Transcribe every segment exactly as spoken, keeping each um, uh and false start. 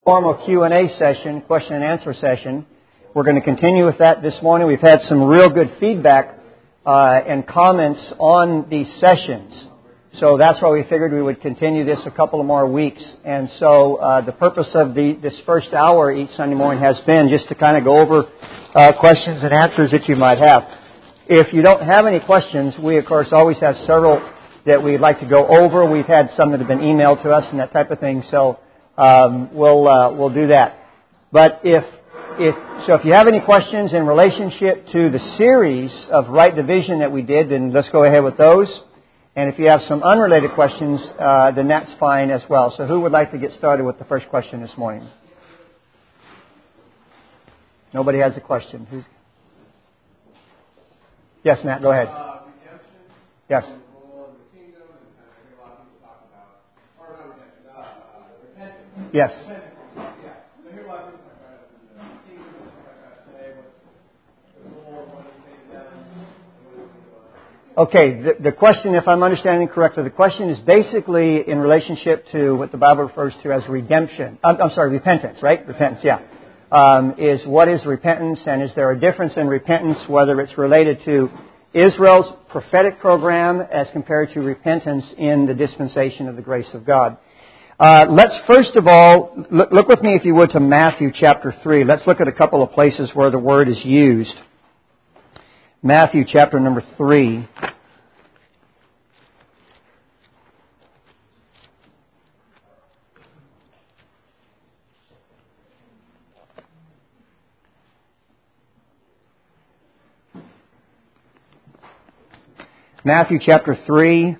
Formal Q and A session, question and answer session. We're going to continue with that this morning. We've had some real good feedback uh, and comments on these sessions. So that's why we figured we would continue this a couple of more weeks. And so uh, the purpose of the this first hour each Sunday morning has been just to kind of go over uh, questions and answers that you might have. If you don't have any questions, we of course always have several that we'd like to go over. We've had some that have been emailed to us and that type of thing. So Um, we'll uh, we'll do that. But if if so, if you have any questions in relationship to the series of right division that we did, then let's go ahead with those. And if you have some unrelated questions, uh, then that's fine as well. So, who would like to get started with the first question this morning? Nobody has a question. Who's? Yes, Matt. Go ahead. Uh, redemption. Yes. Yes. Okay, the, the question, if I'm understanding correctly, the question is basically in relationship to what the Bible refers to as redemption. I'm, I'm sorry, repentance, right? Repentance, yeah. Um, is what is repentance, and is there a difference in repentance, whether it's related to Israel's prophetic program as compared to repentance in the dispensation of the grace of God? Uh, let's first of all, look, look with me if you would to Matthew chapter three. Let's look at a couple of places where the word is used. Matthew chapter number three. Matthew chapter three.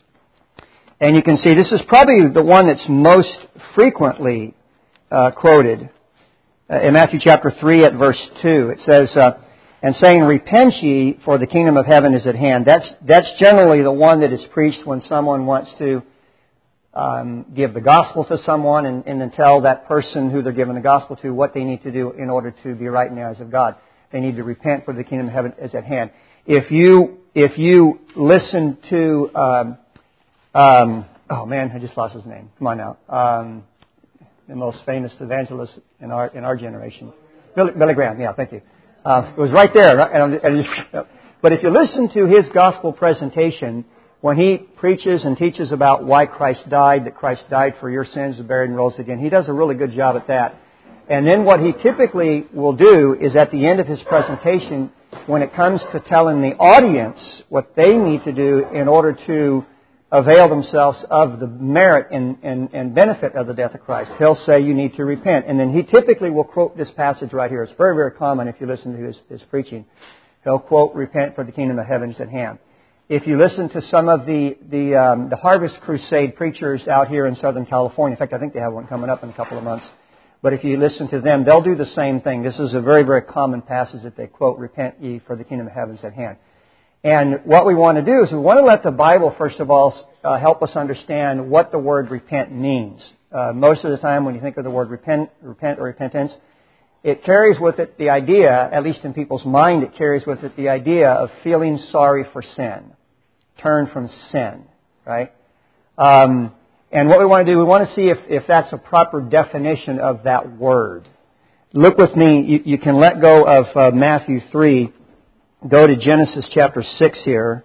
And you can see this is probably the one that's most frequently uh, quoted. Uh, in Matthew chapter three at verse two, it says, uh, and saying, repent ye, for the kingdom of heaven is at hand. That's that's generally the one that is preached when someone wants to um, give the gospel to someone and, and then tell that person who they're giving the gospel to what they need to do in order to be right in the eyes of God. They need to repent, for the kingdom of heaven is at hand. If you, if you listen to... Um, Um, oh man, I just lost his name. Come on now. Um, the most famous evangelist in our in our generation, Billy, Billy Graham. Yeah, thank you. Uh, it was right there. Right? And, and just, but if you listen to his gospel presentation, when he preaches and teaches about why Christ died, that Christ died for your sins, was buried and rose again, he does a really good job at that. And then what he typically will do is at the end of his presentation, when it comes to telling the audience what they need to do in order to avail themselves of the merit and, and, and benefit of the death of Christ, he'll say you need to repent. And then he typically will quote this passage right here. It's very, very common if you listen to his, his preaching. He'll quote, repent, for the kingdom of heaven is at hand. If you listen to some of the the, um, the Harvest Crusade preachers out here in Southern California, in fact, I think they have one coming up in a couple of months, but if you listen to them, they'll do the same thing. This is a very, very common passage that they quote, repent ye, for the kingdom of heaven is at hand. And what we want to do is we want to let the Bible, first of all, uh, help us understand what the word repent means. Uh, most of the time when you think of the word repent, repent or repentance, it carries with it the idea, at least in people's mind, it carries with it the idea of feeling sorry for sin. Turn from sin, right? Um, and what we want to do, we want to see if, if that's a proper definition of that word. Look with me, you, you can let go of uh, Matthew three. Go to Genesis chapter six here.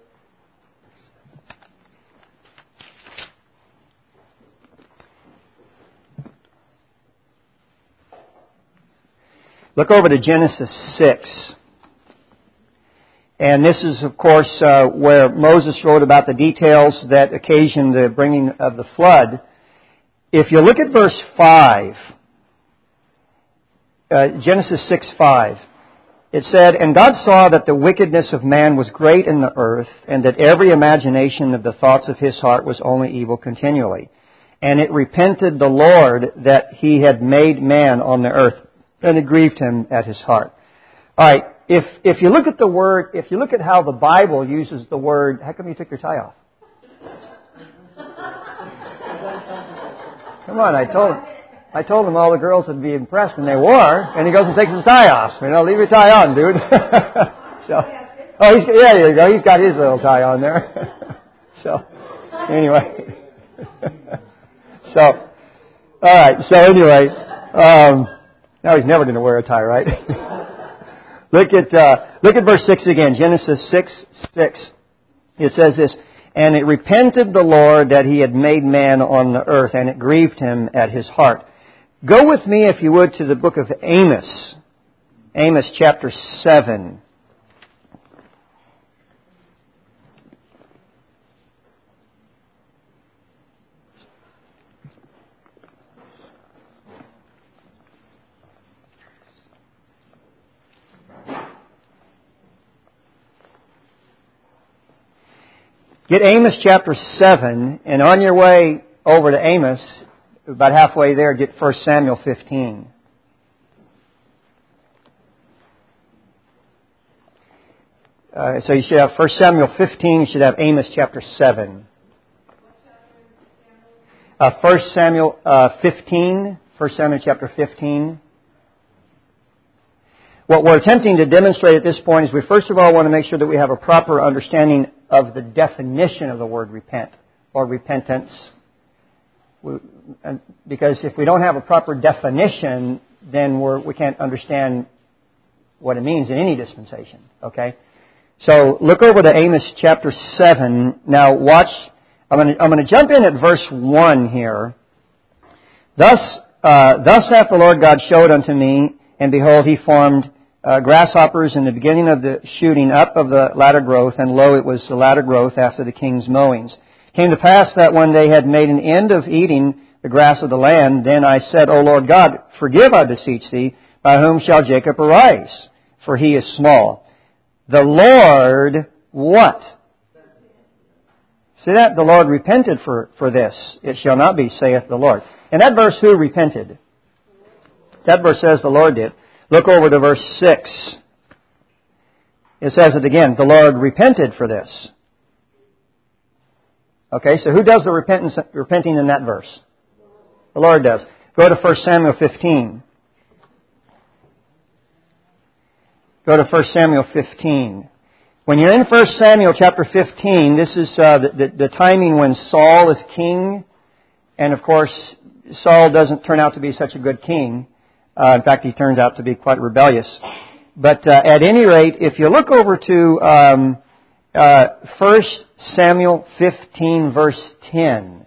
Look over to Genesis six. And this is, of course, uh, where Moses wrote about the details that occasioned the bringing of the flood. If you look at verse five, uh, Genesis six five, it said, and God saw that the wickedness of man was great in the earth, and that every imagination of the thoughts of his heart was only evil continually. And it repented the Lord that he had made man on the earth, and it grieved him at his heart. All right, if if you look at the word, if you look at how the Bible uses the word, how come you took your tie off? Come on, I told him. I told him all the girls would be impressed, and they were. And he goes and takes his tie off. You know, leave your tie on, dude. so, oh, he's, yeah, there you go. He's got his little tie on there. so, anyway. so, all right. So anyway, um, now he's never going to wear a tie, right? look at uh, look at verse six again. Genesis six six. It says this: "And it repented the Lord that He had made man on the earth, and it grieved Him at His heart." Go with me, if you would, to the book of Amos. Amos chapter seven. Get Amos chapter seven, and on your way over to Amos, about halfway there, get First Samuel fifteen. Uh, so you should have First Samuel fifteen, you should have Amos chapter seven. Uh, First Samuel uh, fifteen, First Samuel chapter fifteen. What we're attempting to demonstrate at this point is we first of all want to make sure that we have a proper understanding of the definition of the word repent or repentance. We, and because if we don't have a proper definition, then we're, we can't understand what it means in any dispensation. Okay? So look over to Amos chapter seven. Now watch, I'm going to, I'm going to jump in at verse one here. Thus, uh, thus hath the Lord God showed unto me, and behold, He formed uh, grasshoppers in the beginning of the shooting up of the latter growth, and lo, it was the latter growth after the king's mowings. It came to pass that when they had made an end of eating the grass of the land, then I said, O Lord God, forgive, I beseech Thee, by whom shall Jacob arise? For he is small. The Lord, what? See that? The Lord repented for, for this. It shall not be, saith the Lord. In that verse, who repented? That verse says the Lord did. Look over to verse six. It says it again. The Lord repented for this. Okay, so who does the repentance, repenting in that verse? The Lord does. Go to First Samuel fifteen. Go to First Samuel fifteen. When you're in First Samuel chapter fifteen, this is uh, the, the, the timing when Saul is king. And of course, Saul doesn't turn out to be such a good king. Uh, in fact, he turns out to be quite rebellious. But uh, at any rate, if you look over to um, uh, First Samuel fifteen, verse ten,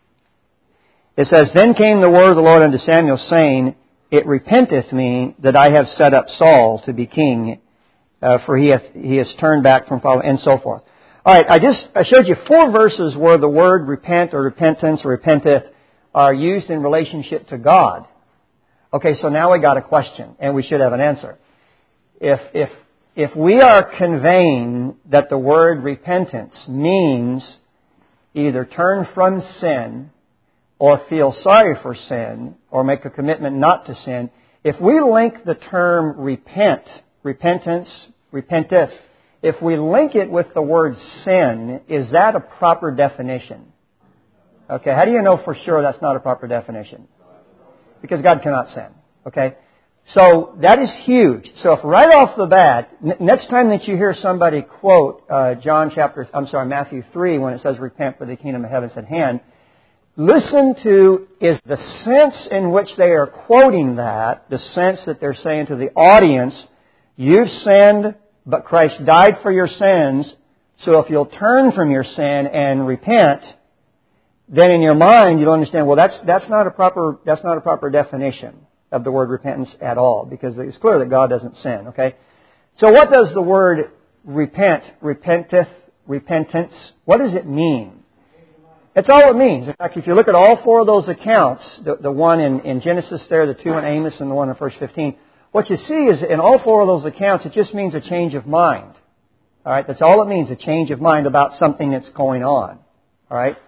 it says, Then came the word of the Lord unto Samuel, saying, It repenteth me that I have set up Saul to be king, uh, for he hath he has turned back from following, and so forth. All right, I just I showed you four verses where the word repent or repentance or repenteth are used in relationship to God. Okay, so now we got a question, and we should have an answer. If if if we are conveying that the word repentance means either turn from sin or feel sorry for sin or make a commitment not to sin, if we link the term repent, repentance, repenteth, if we link it with the word sin, is that a proper definition? Okay, how do you know for sure that's not a proper definition? Because God cannot sin. Okay? So that is huge. So if right off the bat, n- next time that you hear somebody quote uh, John chapter, I'm sorry, Matthew three, when it says repent for the kingdom of heaven is at hand, listen to, is the sense in which they are quoting that, the sense that they're saying to the audience, you've sinned, but Christ died for your sins, so if you'll turn from your sin and repent, then in your mind you'll understand, well, that's that's not a proper that's not a proper definition of the word repentance at all, because it's clear that God doesn't sin. Okay, so what does the word repent, repenteth, repentance? What does it mean? That's all it means. In fact, if you look at all four of those accounts, the, the one in, in Genesis there, the two in Amos, and the one in verse fifteen, what you see is in all four of those accounts, it just means a change of mind. All right, that's all it means, a change of mind about something that's going on. All right.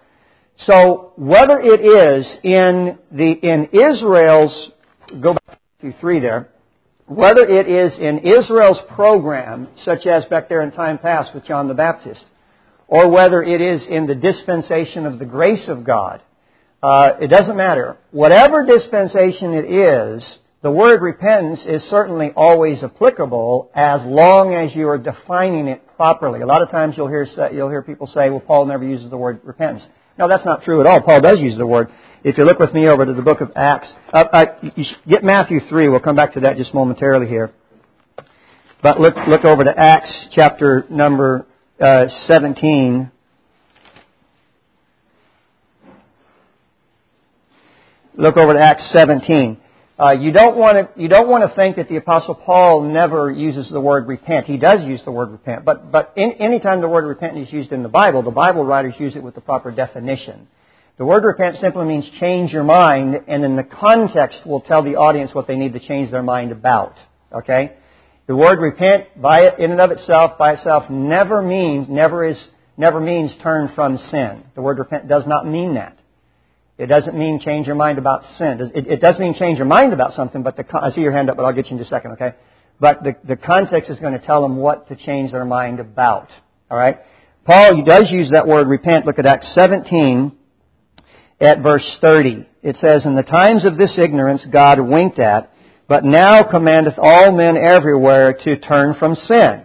So whether it is in the in Israel's, go back to three there, whether it is in Israel's program, such as back there in time past with John the Baptist, or whether it is in the dispensation of the grace of God, uh, it doesn't matter. Whatever dispensation it is, the word repentance is certainly always applicable as long as you are defining it properly. A lot of times you'll hear you'll hear people say, "Well, Paul never uses the word repentance." No, that's not true at all. Paul does use the word. If you look with me over to the book of Acts, uh, uh, you get Matthew three. We'll come back to that just momentarily here. But look, look over to Acts chapter number uh, seventeen. Look over to Acts seventeen. Uh, you don't want to you don't want to think that the Apostle Paul never uses the word repent. He does use the word repent, but but in, any time the word repent is used in the Bible, the Bible writers use it with the proper definition. The word repent simply means change your mind, and then the context will tell the audience what they need to change their mind about. Okay, the word repent, by it, in and of itself, by itself, never means never is never means turn from sin. The word repent does not mean that. It doesn't mean change your mind about sin. It, it does mean change your mind about something, but the, I see your hand up, but I'll get you in just a second, okay? But the, the context is going to tell them what to change their mind about, all right? Paul he does use that word repent. Look at Acts seventeen at verse thirty. It says, "In the times of this ignorance God winked at, but now commandeth all men everywhere to turn from sin."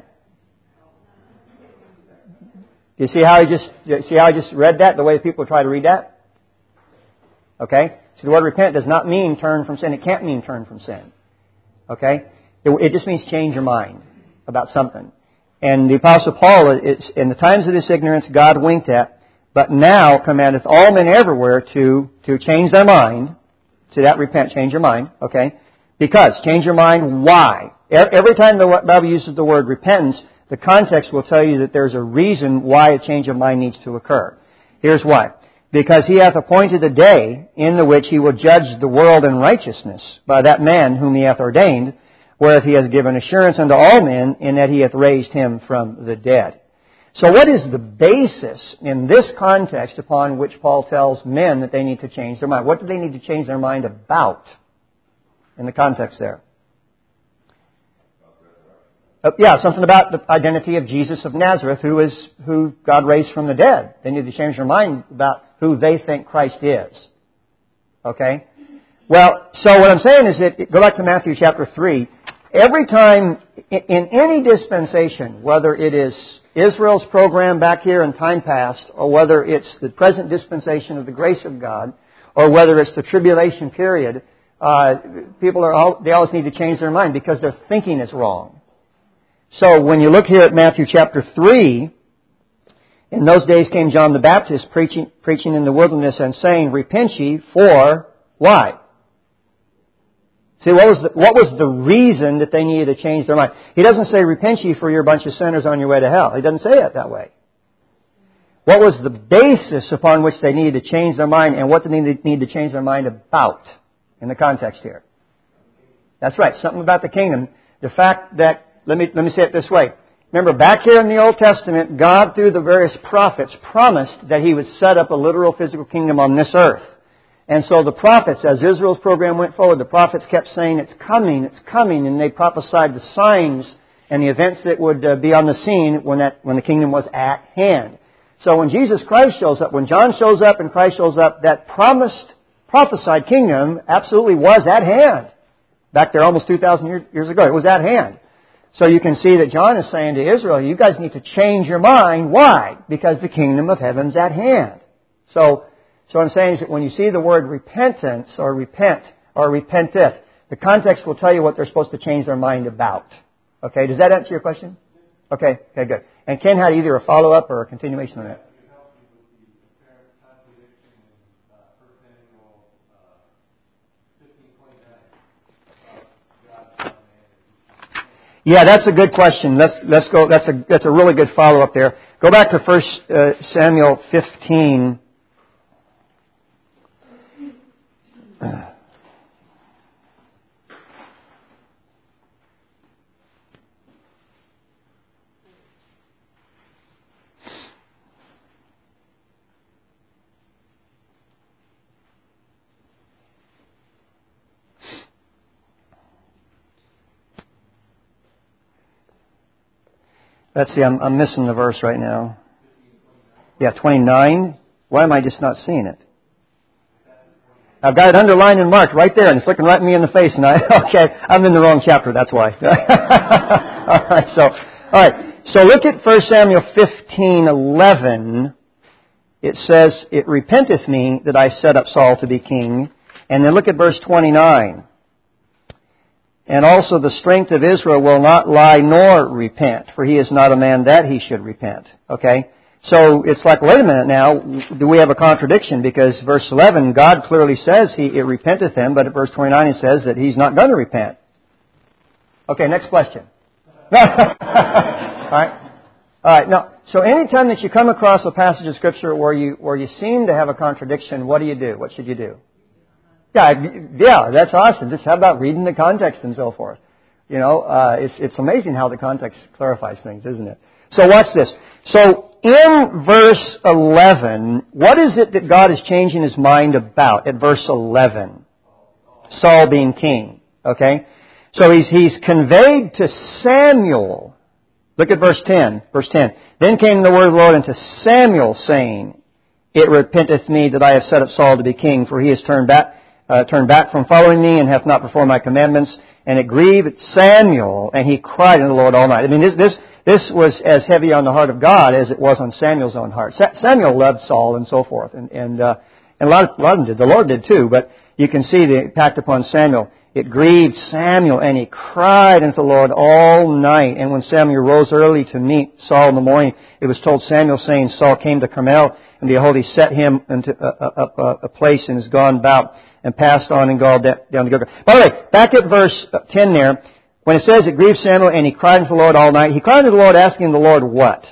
You see how I just you see how I just read that, the way people try to read that? Okay? So the word repent does not mean turn from sin. It can't mean turn from sin. Okay? It, it just means change your mind about something. And the Apostle Paul, it's, in the times of this ignorance, God winked at, but now commandeth all men everywhere to, to change their mind. See that? Repent, change your mind. Okay? Because, change your mind, why? Every time the Bible uses the word repentance, the context will tell you that there's a reason why a change of mind needs to occur. Here's why. Because He hath appointed a day in the which He will judge the world in righteousness by that man whom He hath ordained, whereof He has given assurance unto all men, in that He hath raised Him from the dead. So what is the basis in this context upon which Paul tells men that they need to change their mind? What do they need to change their mind about in the context there? Uh, yeah, something about the identity of Jesus of Nazareth, who is who God raised from the dead. They need to change their mind about who they think Christ is. Okay? Well, so what I'm saying is that, go back to Matthew chapter three, every time in any dispensation, whether it is Israel's program back here in time past, or whether it's the present dispensation of the grace of God, or whether it's the tribulation period, uh, people are all, they always need to change their mind because their thinking is wrong. So when you look here at Matthew chapter three, in those days came John the Baptist preaching, preaching in the wilderness and saying, "Repent ye, for why?" See, what was the, what was the reason that they needed to change their mind? He doesn't say, "Repent ye, for you're a bunch of sinners on your way to hell." He doesn't say it that way. What was the basis upon which they needed to change their mind, and what did they need to change their mind about in the context here? That's right, something about the kingdom. The fact that, let me, let me say it this way. Remember, back here in the Old Testament, God, through the various prophets, promised that He would set up a literal physical kingdom on this earth. And so the prophets, as Israel's program went forward, the prophets kept saying, "It's coming, it's coming," and they prophesied the signs and the events that would uh, be on the scene when that when the kingdom was at hand. So when Jesus Christ shows up, when John shows up and Christ shows up, that promised, prophesied kingdom absolutely was at hand. Back there almost two thousand years, years ago, it was at hand. So you can see that John is saying to Israel, you guys need to change your mind. Why? Because the kingdom of heaven's at hand. So, so what I'm saying is that when you see the word repentance or repent or repenteth, the context will tell you what they're supposed to change their mind about. Okay, does that answer your question? Okay, okay, good. And Ken had either a follow-up or a continuation on that. Yeah, that's a good question. Let's let's go. That's a that's a really good follow up there. Go back to First uh, Samuel fifteen. Uh. Let's see, I'm, I'm missing the verse right now. Yeah, twenty-nine. Why am I just not seeing it? I've got it underlined and marked right there, and it's looking right at me in the face. And I, okay, I'm in the wrong chapter. That's why. all right. So, all right. So look at First Samuel fifteen eleven. it says, it repenteth me that I set up Saul to be king. And then look at verse twenty-nine. And also the strength of Israel will not lie nor repent, for he is not a man that he should repent. Okay? So it's like, wait a minute now, do we have a contradiction? Because verse eleven, God clearly says he it repenteth him, but at verse twenty-nine it says that he's not going to repent. Okay, next question. All right. All right. Now, so anytime that you come across a passage of Scripture where you where you seem to have a contradiction, what do you do? What should you do? Yeah, yeah, that's awesome. Just how about reading the context and so forth? You know, uh, it's it's amazing how the context clarifies things, isn't it? So watch this. So in verse eleven, what is it that God is changing His mind about at verse eleven? Saul being king. Okay? So he's he's conveyed to Samuel. Look at verse ten. Verse ten. Then came the word of the Lord unto Samuel, saying, It repenteth me that I have set up Saul to be king, for he has turned back uh, turned back from following me, and hath not performed my commandments. And it grieved Samuel, and he cried unto the Lord all night. I mean, this this this was as heavy on the heart of God as it was on Samuel's own heart. Sa- Samuel loved Saul and so forth, and and uh, and a lot of, a lot of them did. The Lord did too, but you can see the impact upon Samuel. It grieved Samuel, and he cried unto the Lord all night. And when Samuel rose early to meet Saul in the morning, it was told Samuel, saying, Saul came to Carmel, and behold, he set him into a, a, a, a place and is gone about, and passed on and gone down the Gilgal. By the way, back at verse ten there, when it says it grieved Samuel, and he cried unto the Lord all night, he cried unto the Lord, asking the Lord what?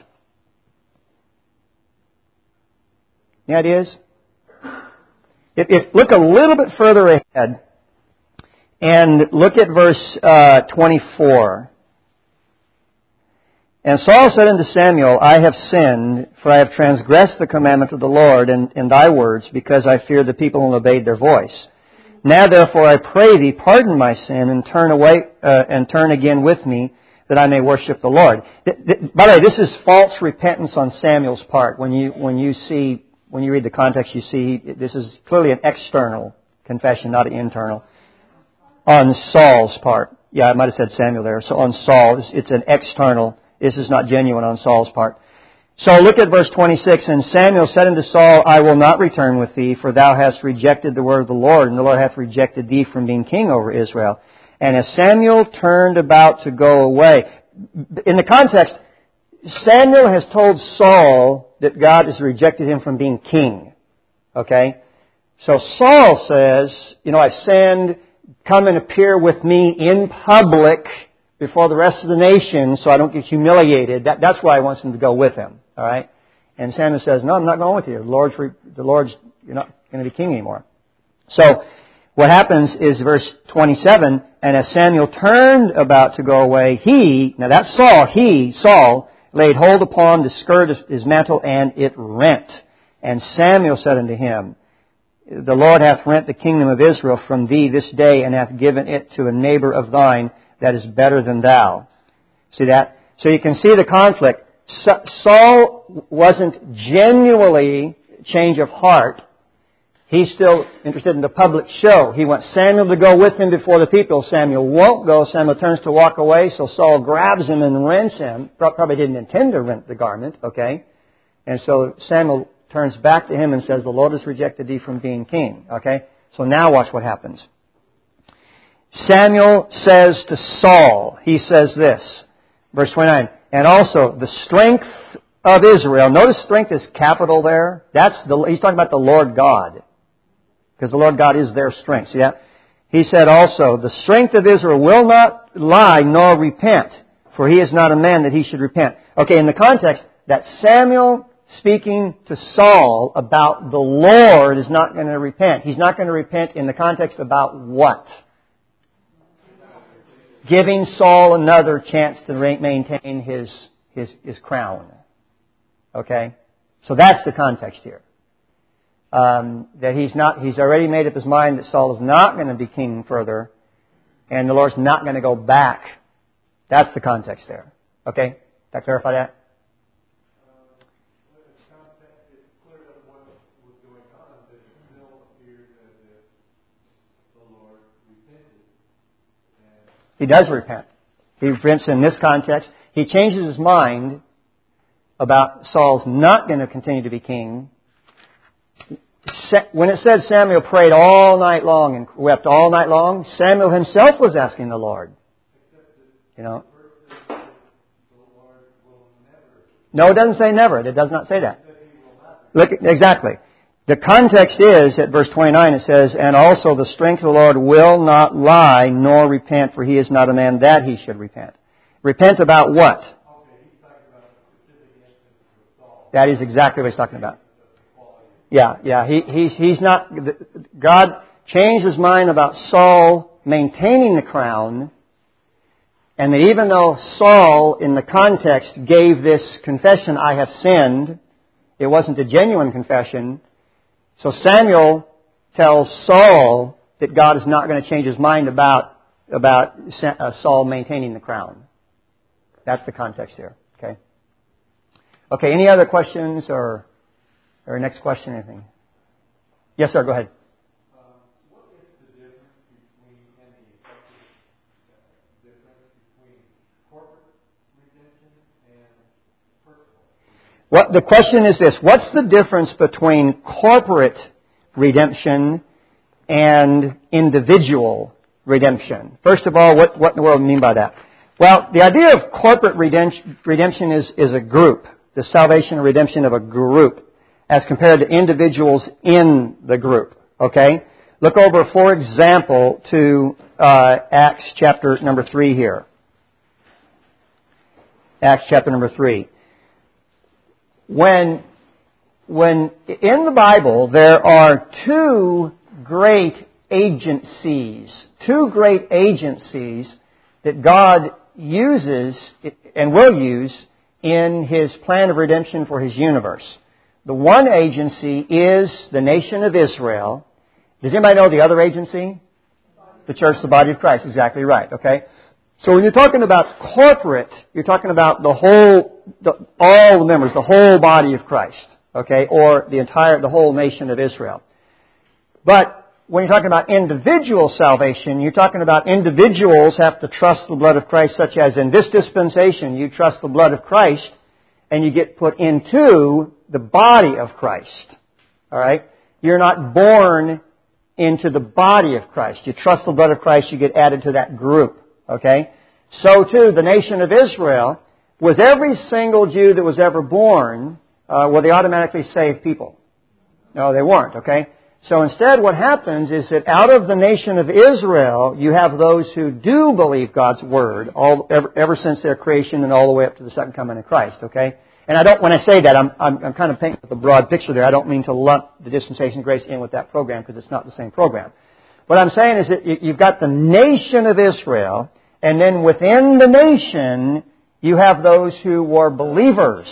Any ideas? If, if look a little bit further ahead, and look at verse uh, twenty-four. And Saul said unto Samuel, I have sinned, for I have transgressed the commandment of the Lord in, in thy words, because I feared the people and obeyed their voice. Now therefore I pray thee, pardon my sin, and turn away uh, and turn again with me, that I may worship the Lord. Th- th- by the way, this is false repentance on Samuel's part. When you when you see when you read the context, you see this is clearly an external confession, not an internal. On Saul's part. Yeah, I might have said Samuel there. So on Saul, it's, it's an external. This is not genuine on Saul's part. So look at verse twenty-six. And Samuel said unto Saul, I will not return with thee, for thou hast rejected the word of the Lord, and the Lord hath rejected thee from being king over Israel. And as Samuel turned about to go away, in the context, Samuel has told Saul that God has rejected him from being king. Okay? So Saul says, you know, I've sinned. Come and appear with me in public before the rest of the nation so I don't get humiliated. That, that's why he wants him to go with him. All right? And Samuel says, no, I'm not going with you. The Lord's, the Lord's you're not going to be king anymore. So what happens is verse twenty-seven, and as Samuel turned about to go away, he, now that's Saul, he, Saul, laid hold upon the skirt of his mantle, and it rent. And Samuel said unto him, The Lord hath rent the kingdom of Israel from thee this day, and hath given it to a neighbor of thine that is better than thou. See that? So you can see the conflict. Saul wasn't genuinely change of heart. He's still interested in the public show. He wants Samuel to go with him before the people. Samuel won't go. Samuel turns to walk away, so Saul grabs him and rents him. Probably didn't intend to rent the garment, okay? And so Samuel turns back to him and says, the Lord has rejected thee from being king. Okay? So now watch what happens. Samuel says to Saul, he says this, verse twenty-nine, and also the strength of Israel. Notice strength is capital there. That's the, he's talking about the Lord God. Because the Lord God is their strength. See that? He said also, the strength of Israel will not lie nor repent, for he is not a man that he should repent. Okay, in the context that Samuel speaking to Saul about the Lord is not going to repent. He's not going to repent in the context about what? Giving Saul another chance to maintain his, his, his crown. Okay? So that's the context here. Um, that he's not, he's already made up his mind that Saul is not going to be king further, and the Lord's not going to go back. That's the context there. Okay? Did I clarify that? He does repent. He repents in this context. He changes his mind about Saul's not going to continue to be king, when it said Samuel prayed all night long and wept all night long, Samuel himself was asking the Lord. You know. No, it doesn't say never. It does not say that. Look, exactly. The context is, at verse twenty-nine, it says, and also the strength of the Lord will not lie, nor repent, for He is not a man that He should repent. Repent about what? That is exactly what He's talking about. Yeah, yeah. He, he's, he's not, God changed His mind about Saul maintaining the crown, and that even though Saul, in the context, gave this confession, I have sinned, it wasn't a genuine confession. So Samuel tells Saul that God is not going to change His mind about, about Saul maintaining the crown. That's the context here. Okay. Okay, any other questions or, or next question, anything? Yes, sir, go ahead. What, the question is this, what's the difference between corporate redemption and individual redemption? First of all, what, what in the world do you mean by that? Well, the idea of corporate redemption, redemption is, is a group, the salvation and redemption of a group, as compared to individuals in the group. Okay? Look over, for example, to uh, Acts chapter number three here. Acts chapter number three. When, when in the Bible there are two great agencies, two great agencies that God uses and will use in His plan of redemption for His universe. The one agency is the nation of Israel. Does anybody know the other agency? The church, the body of Christ. Exactly right. Okay. So when you're talking about corporate, you're talking about the whole, the, all the members, the whole body of Christ, okay, or the entire, the whole nation of Israel. But when you're talking about individual salvation, you're talking about individuals have to trust the blood of Christ, such as in this dispensation, you trust the blood of Christ, and you get put into the body of Christ. All right, you're not born into the body of Christ. You trust the blood of Christ, you get added to that group. Okay? So too, the nation of Israel, was every single Jew that was ever born, uh, were they automatically saved people? No, they weren't. Okay? So instead what happens is that out of the nation of Israel, you have those who do believe God's Word, all, ever, ever since their creation and all the way up to the second coming of Christ. Okay? And I don't, when I say that, I'm, I'm, I'm kind of painting with a broad picture there. I don't mean to lump the dispensation of grace in with that program because it's not the same program. What I'm saying is that you've got the nation of Israel, and then within the nation, you have those who were believers.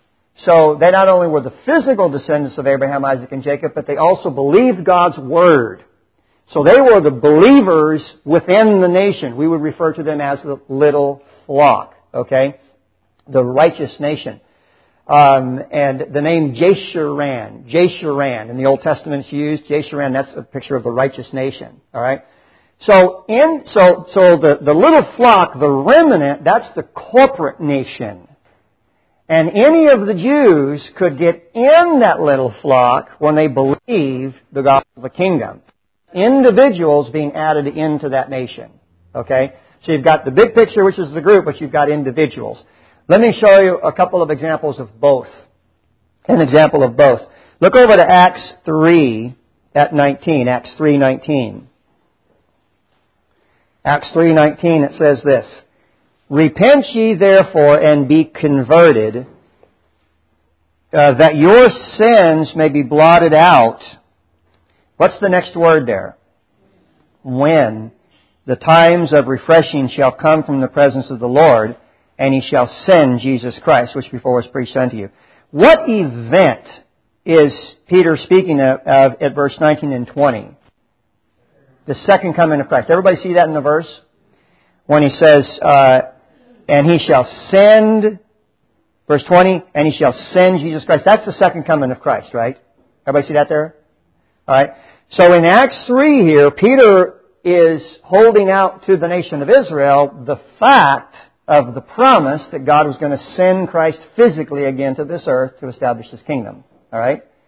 So they not only were the physical descendants of Abraham, Isaac, and Jacob, but they also believed God's Word. So they were the believers within the nation. We would refer to them as the little flock, okay? The righteous nation. Um, and the name Jeshurun, Jeshurun, in the Old Testament it's used, Jeshurun, that's a picture of the righteous nation, alright? So, in, so, so the, the little flock, the remnant, that's the corporate nation. And any of the Jews could get in that little flock when they believed the gospel of the kingdom. Individuals being added into that nation, okay? So you've got the big picture, which is the group, but you've got individuals. Let me show you a couple of examples of both. An example of both. Look over to Acts three at nineteen. Acts three nineteen. Acts three nineteen, it says this. Repent ye therefore and be converted, uh, that your sins may be blotted out. What's the next word there? When the times of refreshing shall come from the presence of the Lord, and He shall send Jesus Christ, which before was preached unto you. What event is Peter speaking of, of at verse nineteen and twenty? The second coming of Christ. Everybody see that in the verse? When he says, uh, and He shall send, verse twenty, and He shall send Jesus Christ. That's the second coming of Christ, right? Everybody see that there? Alright. So in Acts three here, Peter is holding out to the nation of Israel the fact of the promise that God was going to send Christ physically again to this earth to establish His kingdom. All right?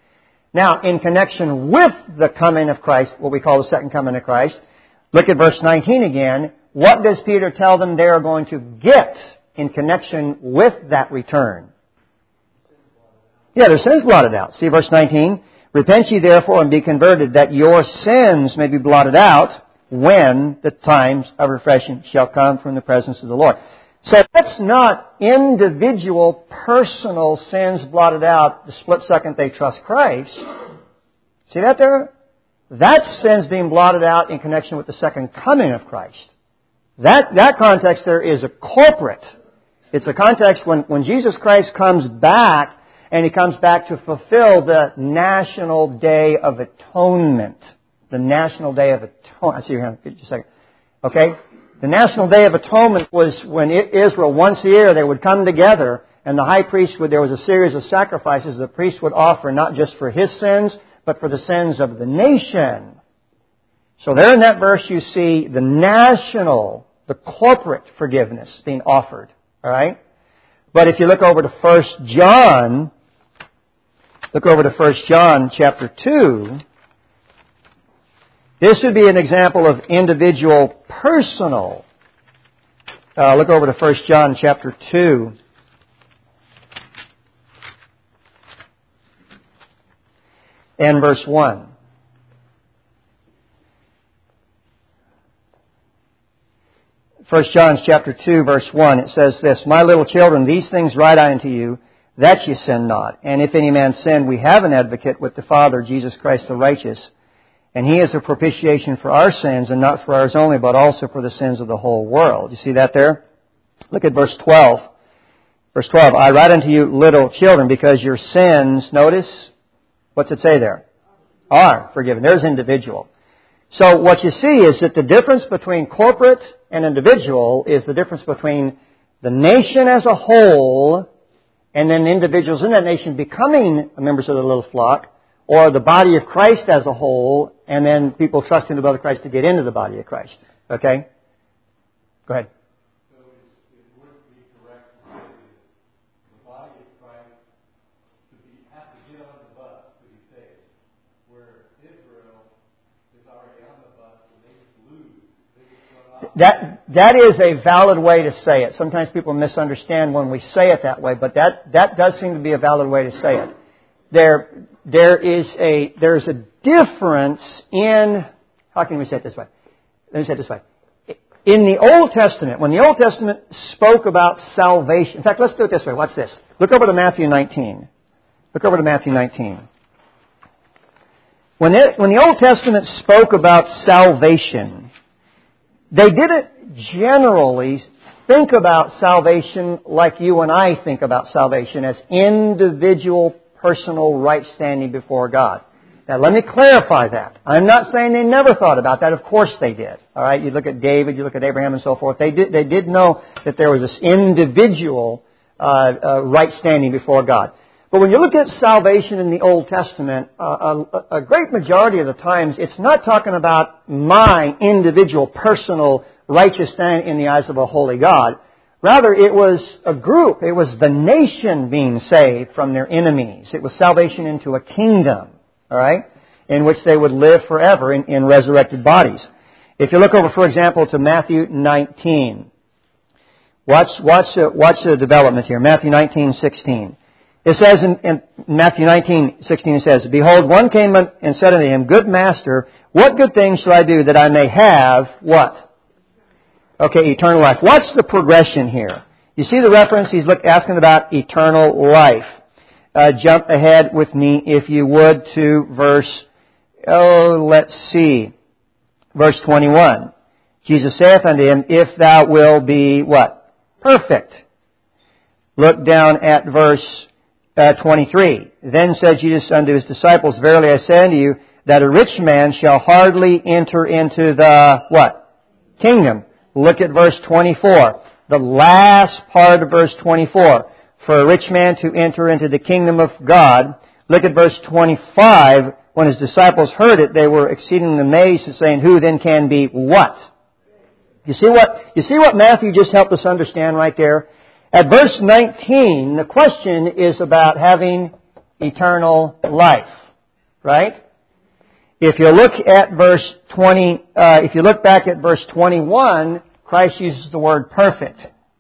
Now, in connection with the coming of Christ, what we call the second coming of Christ, look at verse nineteen again. What does Peter tell them they are going to get in connection with that return? Yeah, their sins blotted out. See verse nineteen. Repent ye therefore and be converted, that your sins may be blotted out when the times of refreshing shall come from the presence of the Lord. So that's not individual, personal sins blotted out the split second they trust Christ. See that there? That's sins being blotted out in connection with the second coming of Christ. That, that context there is a corporate. It's a context when, when Jesus Christ comes back, and He comes back to fulfill the National Day of Atonement. The National Day of Atonement. I see your hand. Just a second. Okay? The National Day of Atonement was when Israel, once a year, they would come together, and the high priest would, there was a series of sacrifices the priest would offer, not just for his sins, but for the sins of the nation. So there in that verse you see the national, the corporate forgiveness being offered. All right? But if you look over to First John, look over to First John chapter two, this would be an example of individual, personal. Uh, look over to First John chapter two. And verse one. First John chapter two, verse one, it says this, My little children, these things write I unto you, that ye sin not. And if any man sin, we have an advocate with the Father, Jesus Christ the righteous. And He is a propitiation for our sins, and not for ours only, but also for the sins of the whole world. You see that there? Look at verse twelve. Verse twelve, I write unto you, little children, because your sins, notice, what's it say there? Are forgiven. There's individual. So what you see is that the difference between corporate and individual is the difference between the nation as a whole and then individuals in that nation becoming members of the little flock, or the body of Christ as a whole, and then people trusting the blood of Christ to get into the body of Christ. Okay? Go ahead. So it would be correct to say the body of Christ to be, have to get on the bus to be saved, where Israel is already on the bus and they just lose. They just run off. That, that is a valid way to say it. Sometimes people misunderstand when we say it that way, but that, that does seem to be a valid way to say it. There, there is a, there's a difference in, how can we say it this way? Let me say it this way. In the Old Testament, when the Old Testament spoke about salvation, in fact, let's do it this way. Watch this. Look over to Matthew nineteen. Look over to Matthew nineteen. When, it, when the Old Testament spoke about salvation, they didn't generally think about salvation like you and I think about salvation, as individual, personal right standing before God. Now, let me clarify that. I'm not saying they never thought about that. Of course they did. All right, you look at David, you look at Abraham, and so forth. They did. They did know that there was this individual uh, uh, right standing before God. But when you look at salvation in the Old Testament, uh, a, a great majority of the times, it's not talking about my individual, personal righteous standing in the eyes of a holy God. Rather, it was a group. It was the nation being saved from their enemies. It was salvation into a kingdom, all right, in which they would live forever in, in resurrected bodies. If you look over, for example, to Matthew nineteen, watch, watch, uh, watch the development here. Matthew nineteen sixteen. It says in, in Matthew nineteen sixteen, it says, Behold, one came and said unto him, Good master, what good things shall I do that I may have what? Okay, eternal life. What's the progression here? You see the reference? He's look, asking about eternal life. Uh, jump ahead with me, if you would, to verse, oh, let's see, verse twenty-one. Jesus saith unto him, If thou wilt be, what? Perfect. Look down at verse uh, twenty-three. Then said Jesus unto His disciples, Verily I say unto you, that a rich man shall hardly enter into the, what? Kingdom. Look at verse twenty-four. The last part of verse twenty-four. For a rich man to enter into the kingdom of God. Look at verse twenty-five. When His disciples heard it, they were exceedingly amazed, saying, Who then can be what? You see what, you see what Matthew just helped us understand right there? At verse nineteen, the question is about having eternal life. right? If you look at verse twenty, uh, if you look back at verse twenty-one, Christ uses the word perfect.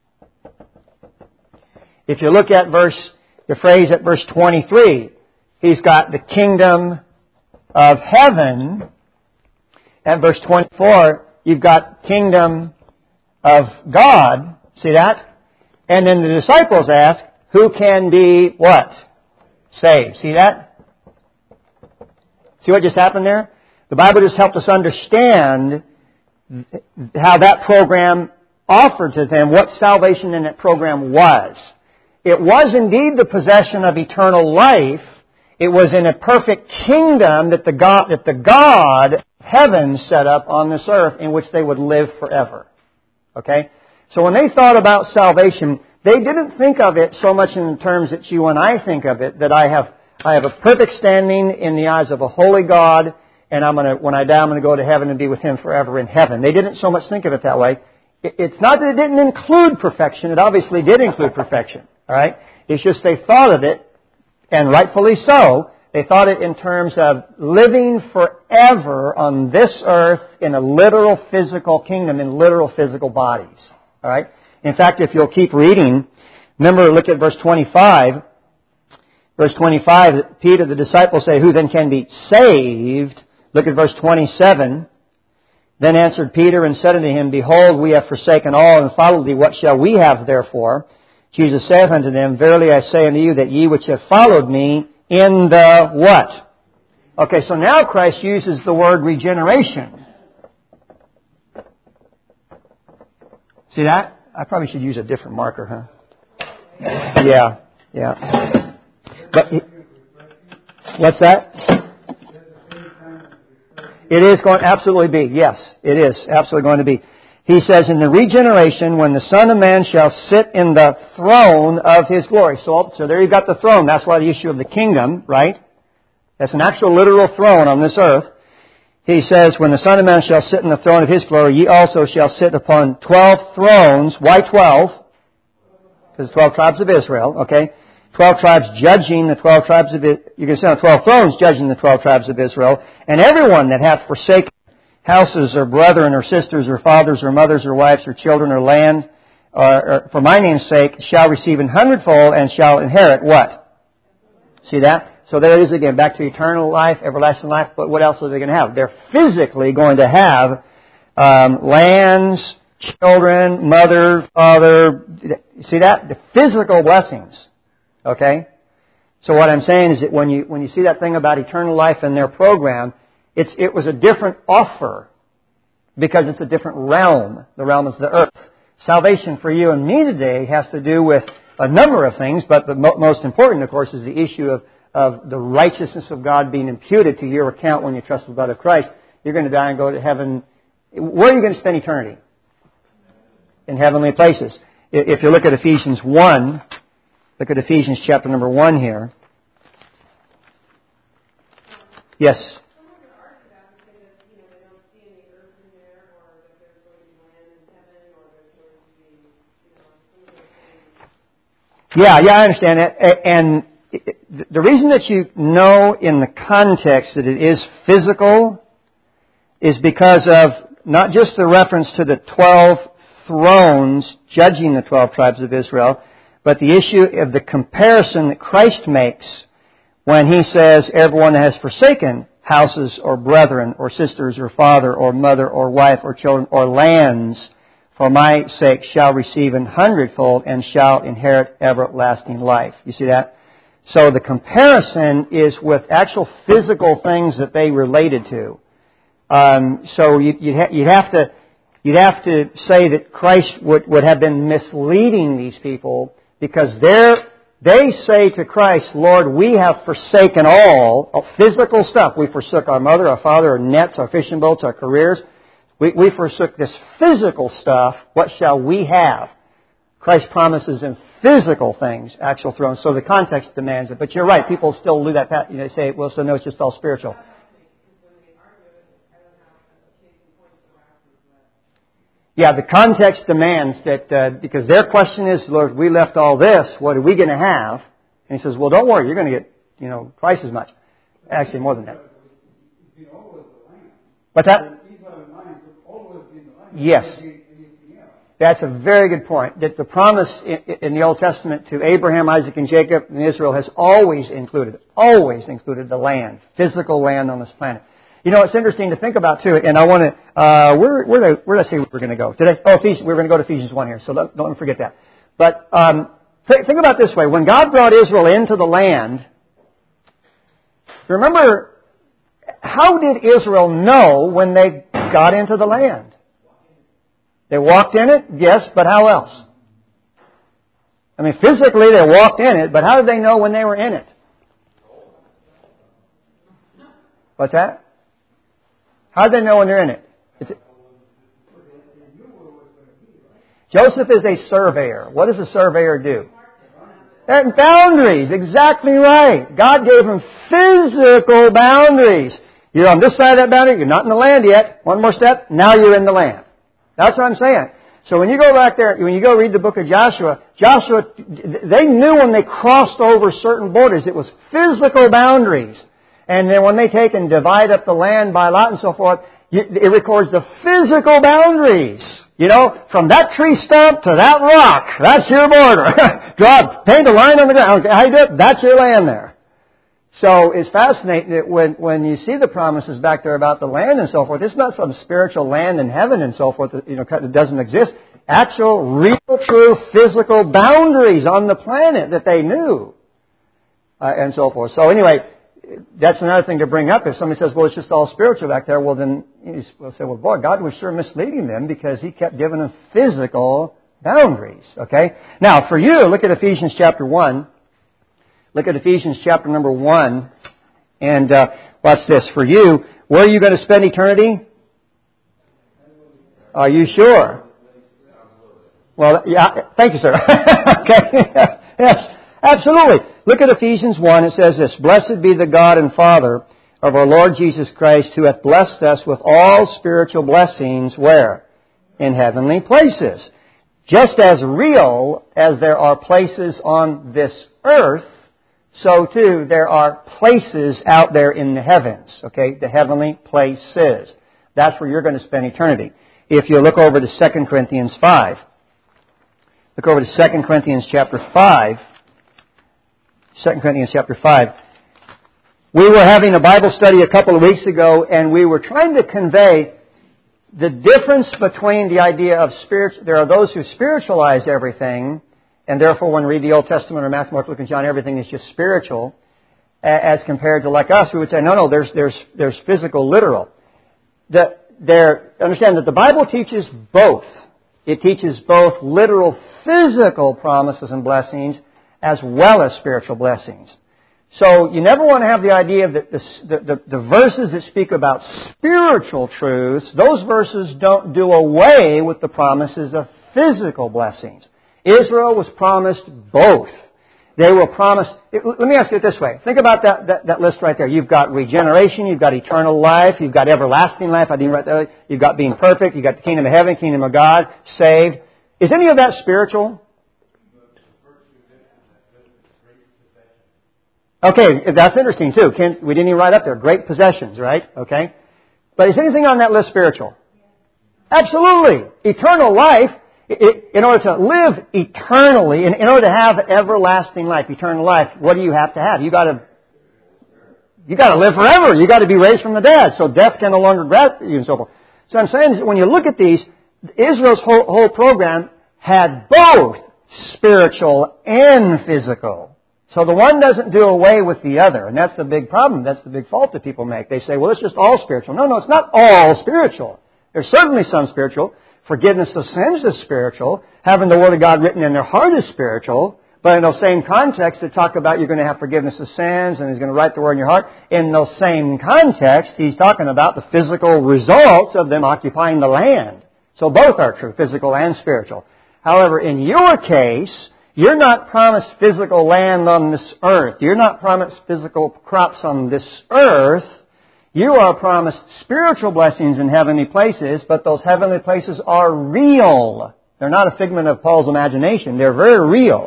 If you look at verse, the phrase at verse twenty-three, He's got the kingdom of heaven. At verse twenty-four, you've got kingdom of God. See that? And then the disciples ask, who can be what? Saved. See that? See what just happened there? The Bible just helped us understand how that program offered to them what salvation in that program was. It was indeed the possession of eternal life. It was in a perfect kingdom that the God, that the God of heaven set up on this earth in which they would live forever. Okay? So when they thought about salvation, they didn't think of it so much in the terms that you and I think of it, that I have I have a perfect standing in the eyes of a holy God, and I'm gonna when I die I'm going to go to heaven and be with Him forever in heaven. They didn't so much think of it that way. It's not that it didn't include perfection. It obviously did include perfection. All right? It's just they thought of it, and rightfully so, they thought it in terms of living forever on this earth in a literal physical kingdom, in literal physical bodies. All right? In fact, if you'll keep reading, remember, look at verse twenty-five. Verse twenty-five, Peter, the disciples say, who then can be saved? Look at verse twenty-seven. Then answered Peter and said unto him, behold, we have forsaken all and followed thee. What shall we have therefore? Jesus saith unto them, verily I say unto you that ye which have followed me in the what? Okay, so now Christ uses the word regeneration. See that? I probably should use a different marker, huh? Yeah, yeah. But what's that? It is going to absolutely be. Yes, it is absolutely going to be. He says, in the regeneration, when the Son of Man shall sit in the throne of His glory. So, so there you've got the throne. That's why the issue of the kingdom, right? That's an actual literal throne on this earth. He says, when the Son of Man shall sit in the throne of His glory, ye also shall sit upon twelve thrones. Why twelve? Because twelve tribes of Israel, okay? Twelve tribes judging the twelve tribes of Israel. You can sit on twelve thrones judging the twelve tribes of Israel. And everyone that hath forsaken houses or brethren or sisters or fathers or mothers or wives or children or land, or, or for my name's sake, shall receive an hundredfold and shall inherit what? See that? So there it is again, back to eternal life, everlasting life. But what else are they going to have? They're physically going to have um, lands, children, mother, father. See that? The physical blessings. Okay? So what I'm saying is that when you when you see that thing about eternal life in their program, it's it was a different offer because it's a different realm. The realm is the earth. Salvation for you and me today has to do with a number of things, but the mo- most important, of course, is the issue of, of the righteousness of God being imputed to your account when you trust the blood of Christ. You're going to die and go to heaven. Where are you going to spend eternity? In heavenly places. If you look at Ephesians one, look at Ephesians chapter number one here. Yes? Yeah, yeah, I understand that. And the reason that you know in the context that it is physical is because of not just the reference to the twelve thrones judging the twelve tribes of Israel, but the issue of the comparison that Christ makes when He says, everyone that has forsaken houses or brethren or sisters or father or mother or wife or children or lands for my sake shall receive an hundredfold and shall inherit everlasting life. You see that? So the comparison is with actual physical things that they related to. Um, so you, you'd, ha- you'd have to you'd have to say that Christ would, would have been misleading these people because they're they say to Christ, Lord, we have forsaken all physical stuff. We forsook our mother, our father, our nets, our fishing boats, our careers. We, we forsook this physical stuff. What shall we have? Christ promises in physical things, actual thrones. So the context demands it. But you're right. People still do that. You know, they say, well, so no, it's just all spiritual. Yeah, the context demands that, uh, because their question is, Lord, we left all this. What are we going to have? And He says, well, don't worry. You're going to get, you know, twice as much. Actually, more than that. You know, always the land. What's that? These are the lines will always be in the land. Yes. Anything else. That's a very good point. That the promise in, in the Old Testament to Abraham, Isaac, and Jacob and Israel has always included, always included the land, physical land on this planet. You know, it's interesting to think about too, and I want to, uh, where, where, did, where did I say we were going to go? Did I, oh, Ephesians, we were going to go to Ephesians one here, so don't, don't forget that. But, um, th- think about it this way. When God brought Israel into the land, remember, how did Israel know when they got into the land? They walked in it, yes, but how else? I mean, physically they walked in it, but how did they know when they were in it? What's that? How do they know when they're in it? It's, Joseph is a surveyor. What does a surveyor do? And boundaries, exactly right. God gave him physical boundaries. You're on this side of that boundary. You're not in the land yet. One more step. Now you're in the land. That's what I'm saying. So when you go back there, when you go read the book of Joshua, Joshua, they knew when they crossed over certain borders, it was physical boundaries. And then when they take and divide up the land by lot and so forth, it records the physical boundaries. You know, from that tree stump to that rock, that's your border. Draw, paint a line on the ground. How you do it? That's your land there. So it's fascinating that when, when you see the promises back there about the land and so forth, it's not some spiritual land in heaven and so forth that, you know, that doesn't exist. Actual, real, true, physical boundaries on the planet that they knew. Uh, and so forth. So anyway, that's another thing to bring up. If somebody says, well, it's just all spiritual back there, well, then we'll say, well, boy, God was sure misleading them because He kept giving them physical boundaries. Okay? Now, for you, look at Ephesians chapter one. Look at Ephesians chapter number one. And uh, watch this. For you, where are you going to spend eternity? Are you sure? Well, yeah. Thank you, sir. Okay. Yes. Absolutely. Look at Ephesians one. It says this, Blessed be the God and Father of our Lord Jesus Christ, who hath blessed us with all spiritual blessings, where? In heavenly places. Just as real as there are places on this earth, so too there are places out there in the heavens. Okay? The heavenly places. That's where you're going to spend eternity. If you look over to Second Corinthians five. Look over to Second Corinthians chapter five. Second Corinthians chapter five. We were having a Bible study a couple of weeks ago, and we were trying to convey the difference between the idea of spirit. There are those who spiritualize everything, and therefore when we read the Old Testament or Matthew, Mark, Luke, and John, everything is just spiritual, as compared to like us, we would say, no, no, there's there's there's physical, literal. The, there, understand that the Bible teaches both. It teaches both literal, physical promises and blessings, as well as spiritual blessings. So you never want to have the idea that the, the, the verses that speak about spiritual truths, those verses don't do away with the promises of physical blessings. Israel was promised both. They were promised... Let me ask you it this way. Think about that, that, that list right there. You've got regeneration, you've got eternal life, you've got everlasting life, I didn't write that, you've got being perfect, you've got the kingdom of heaven, kingdom of God, saved. Is any of that spiritual? Okay, that's interesting too. Can, we didn't even write up there. Great possessions, right? Okay. But is anything on that list spiritual? Absolutely. Eternal life, in order to live eternally, in order to have everlasting life, eternal life, what do you have to have? You gotta, you gotta live forever. You gotta be raised from the dead. So death can no longer grasp you and so forth. So I'm saying is when you look at these, Israel's whole, whole program had both spiritual and physical. So the one doesn't do away with the other, and that's the big problem. That's the big fault that people make. They say, well, it's just all spiritual. No, no, it's not all spiritual. There's certainly some spiritual. Forgiveness of sins is spiritual. Having the Word of God written in their heart is spiritual. But in those same contexts that talk about you're going to have forgiveness of sins and He's going to write the Word in your heart, in those same contexts, He's talking about the physical results of them occupying the land. So both are true, physical and spiritual. However, in your case, you're not promised physical land on this earth. You're not promised physical crops on this earth. You are promised spiritual blessings in heavenly places, but those heavenly places are real. They're not a figment of Paul's imagination. They're very real.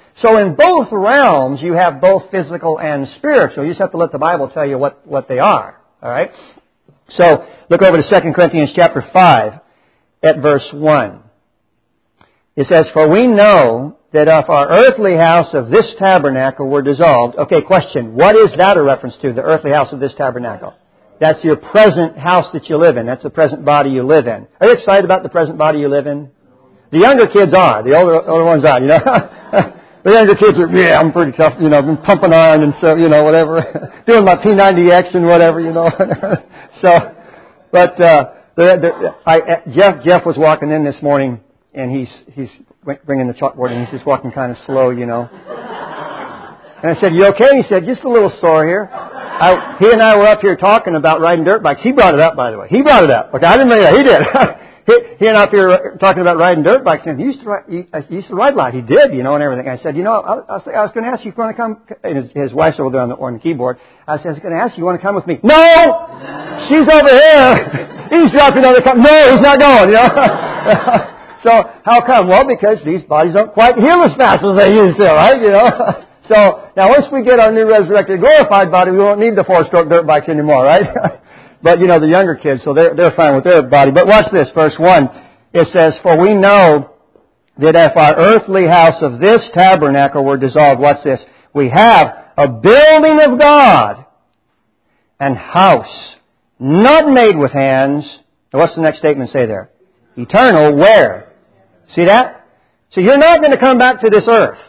So in both realms, you have both physical and spiritual. You just have to let the Bible tell you what, what they are. All right? So look over to Second Corinthians chapter five at verse one. It says, "For we know that if our earthly house of this tabernacle were dissolved..." Okay, question. What is that a reference to, the earthly house of this tabernacle? That's your present house that you live in. That's the present body you live in. Are you excited about the present body you live in? The younger kids are. The older, older ones aren't, you know. The younger kids are, yeah, I'm pretty tough, you know, I'm pumping iron and so, you know, whatever. Doing my P ninety X and whatever, you know. So, but, uh, the, the, I, Jeff, Jeff was walking in this morning and he's, he's bringing the chalkboard and he's just walking kind of slow, you know. And I said, "You okay?" He said, "Just a little sore here." I, he and I were up here talking about riding dirt bikes. He brought it up, by the way. He brought it up. Okay, I didn't know that. He did. he, he and I up here talking about riding dirt bikes. And he used to ride, he, he used to ride a lot. He did, you know, and everything. I said, "You know, I, I was, I was going to ask you if you want to come." And his, his wife's over there on the, on the keyboard. I said, "I was going to ask you, you want to come with me?" "No! She's over here." He's dropping on the come. "No, he's not going," you know. So, how come? Well, because these bodies don't quite heal as fast as they used to, right? You know. So, now once we get our new resurrected glorified body, we won't need the four-stroke dirt bikes anymore, right? But, you know, the younger kids, so they're, they're fine with their body. But watch this, verse one. It says, "For we know that if our earthly house of this tabernacle were dissolved," watch this, "we have a building of God, an house not made with hands." Now, what's the next statement say there? Eternal, where? See that? So you're not going to come back to this earth.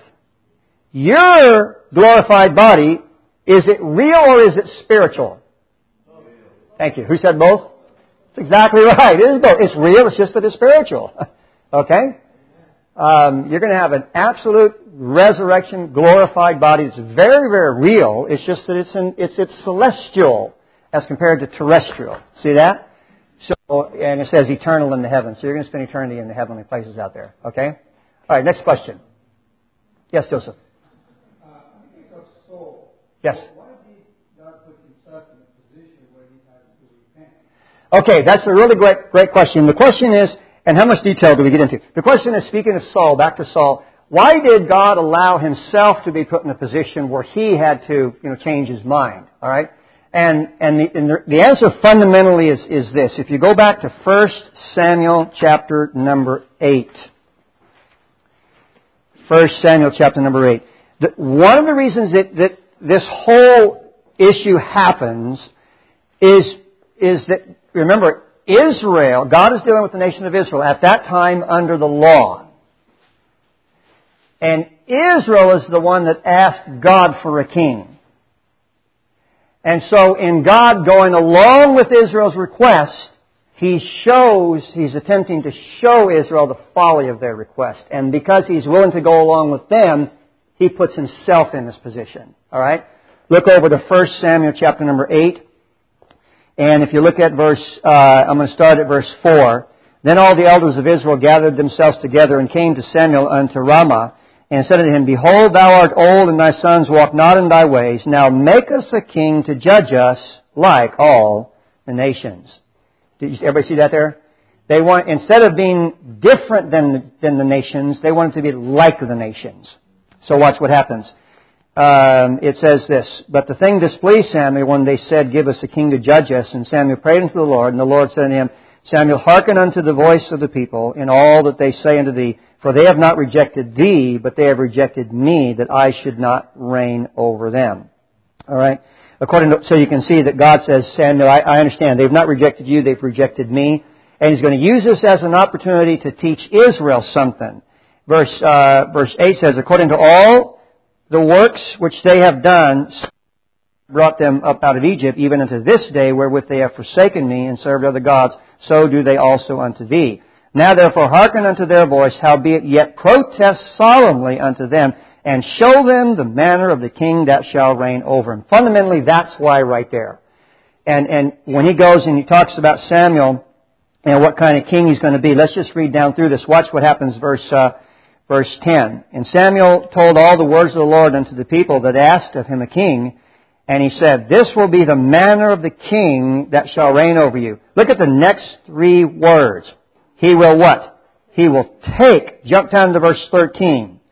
Your glorified body, is it real or is it spiritual? Thank you. Who said both? That's exactly right. It is both. It's real, it's just that it's spiritual. Okay? Um, you're going to have an absolute resurrection, glorified body. It's very, very real. It's just that it's, in, it's, it's celestial as compared to terrestrial. See that? So, and it says eternal in the heavens. So you're going to spend eternity in the heavenly places out there. Okay? All right, next question. Yes, Joseph. Yes. Why did God put himself in a position where he has to repent? Okay, that's a really great, great question. The question is, and how much detail do we get into? The question is, speaking of Saul, back to Saul, why did God allow himself to be put in a position where he had to, you know, change his mind? All right? And, and, the, and the answer fundamentally is, is this. If you go back to First Samuel chapter number eight. First Samuel chapter number eight. The, one of the reasons that, that this whole issue happens is, is that, remember, Israel, God is dealing with the nation of Israel at that time under the law. And Israel is the one that asked God for a king. And so in God going along with Israel's request, He shows, He's attempting to show Israel the folly of their request. And because He's willing to go along with them, He puts Himself in this position. All right? Look over to First Samuel chapter number eight. And if you look at verse, uh, I'm going to start at verse four. "Then all the elders of Israel gathered themselves together and came to Samuel unto Ramah, and said unto him, Behold, thou art old, and thy sons walk not in thy ways. Now make us a king to judge us like all the nations." Did you, everybody see that there? They want, instead of being different than, than the nations, they wanted to be like the nations. So watch what happens. Um, it says this, "But the thing displeased Samuel when they said, Give us a king to judge us. And Samuel prayed unto the Lord, and the Lord said unto him, Samuel, hearken unto the voice of the people in all that they say unto thee, for they have not rejected thee, but they have rejected me, that I should not reign over them." All right? According to, so you can see that God says, Samuel, I, I understand. They've not rejected you, they've rejected me. And He's going to use this as an opportunity to teach Israel something. Verse, uh, verse eight says, "According to all the works which they have done, brought them up out of Egypt, even unto this day, wherewith they have forsaken me and served other gods, so do they also unto thee. Now therefore hearken unto their voice, howbeit yet protest solemnly unto them, and show them the manner of the king that shall reign over them." Fundamentally, that's why right there. And, and when he goes and he talks about Samuel and what kind of king he's going to be, let's just read down through this. Watch what happens, verse, uh, verse ten. "And Samuel told all the words of the Lord unto the people that asked of him a king, and he said, This will be the manner of the king that shall reign over you." Look at the next three words. He will what? He will take, jump down to verse thirteen.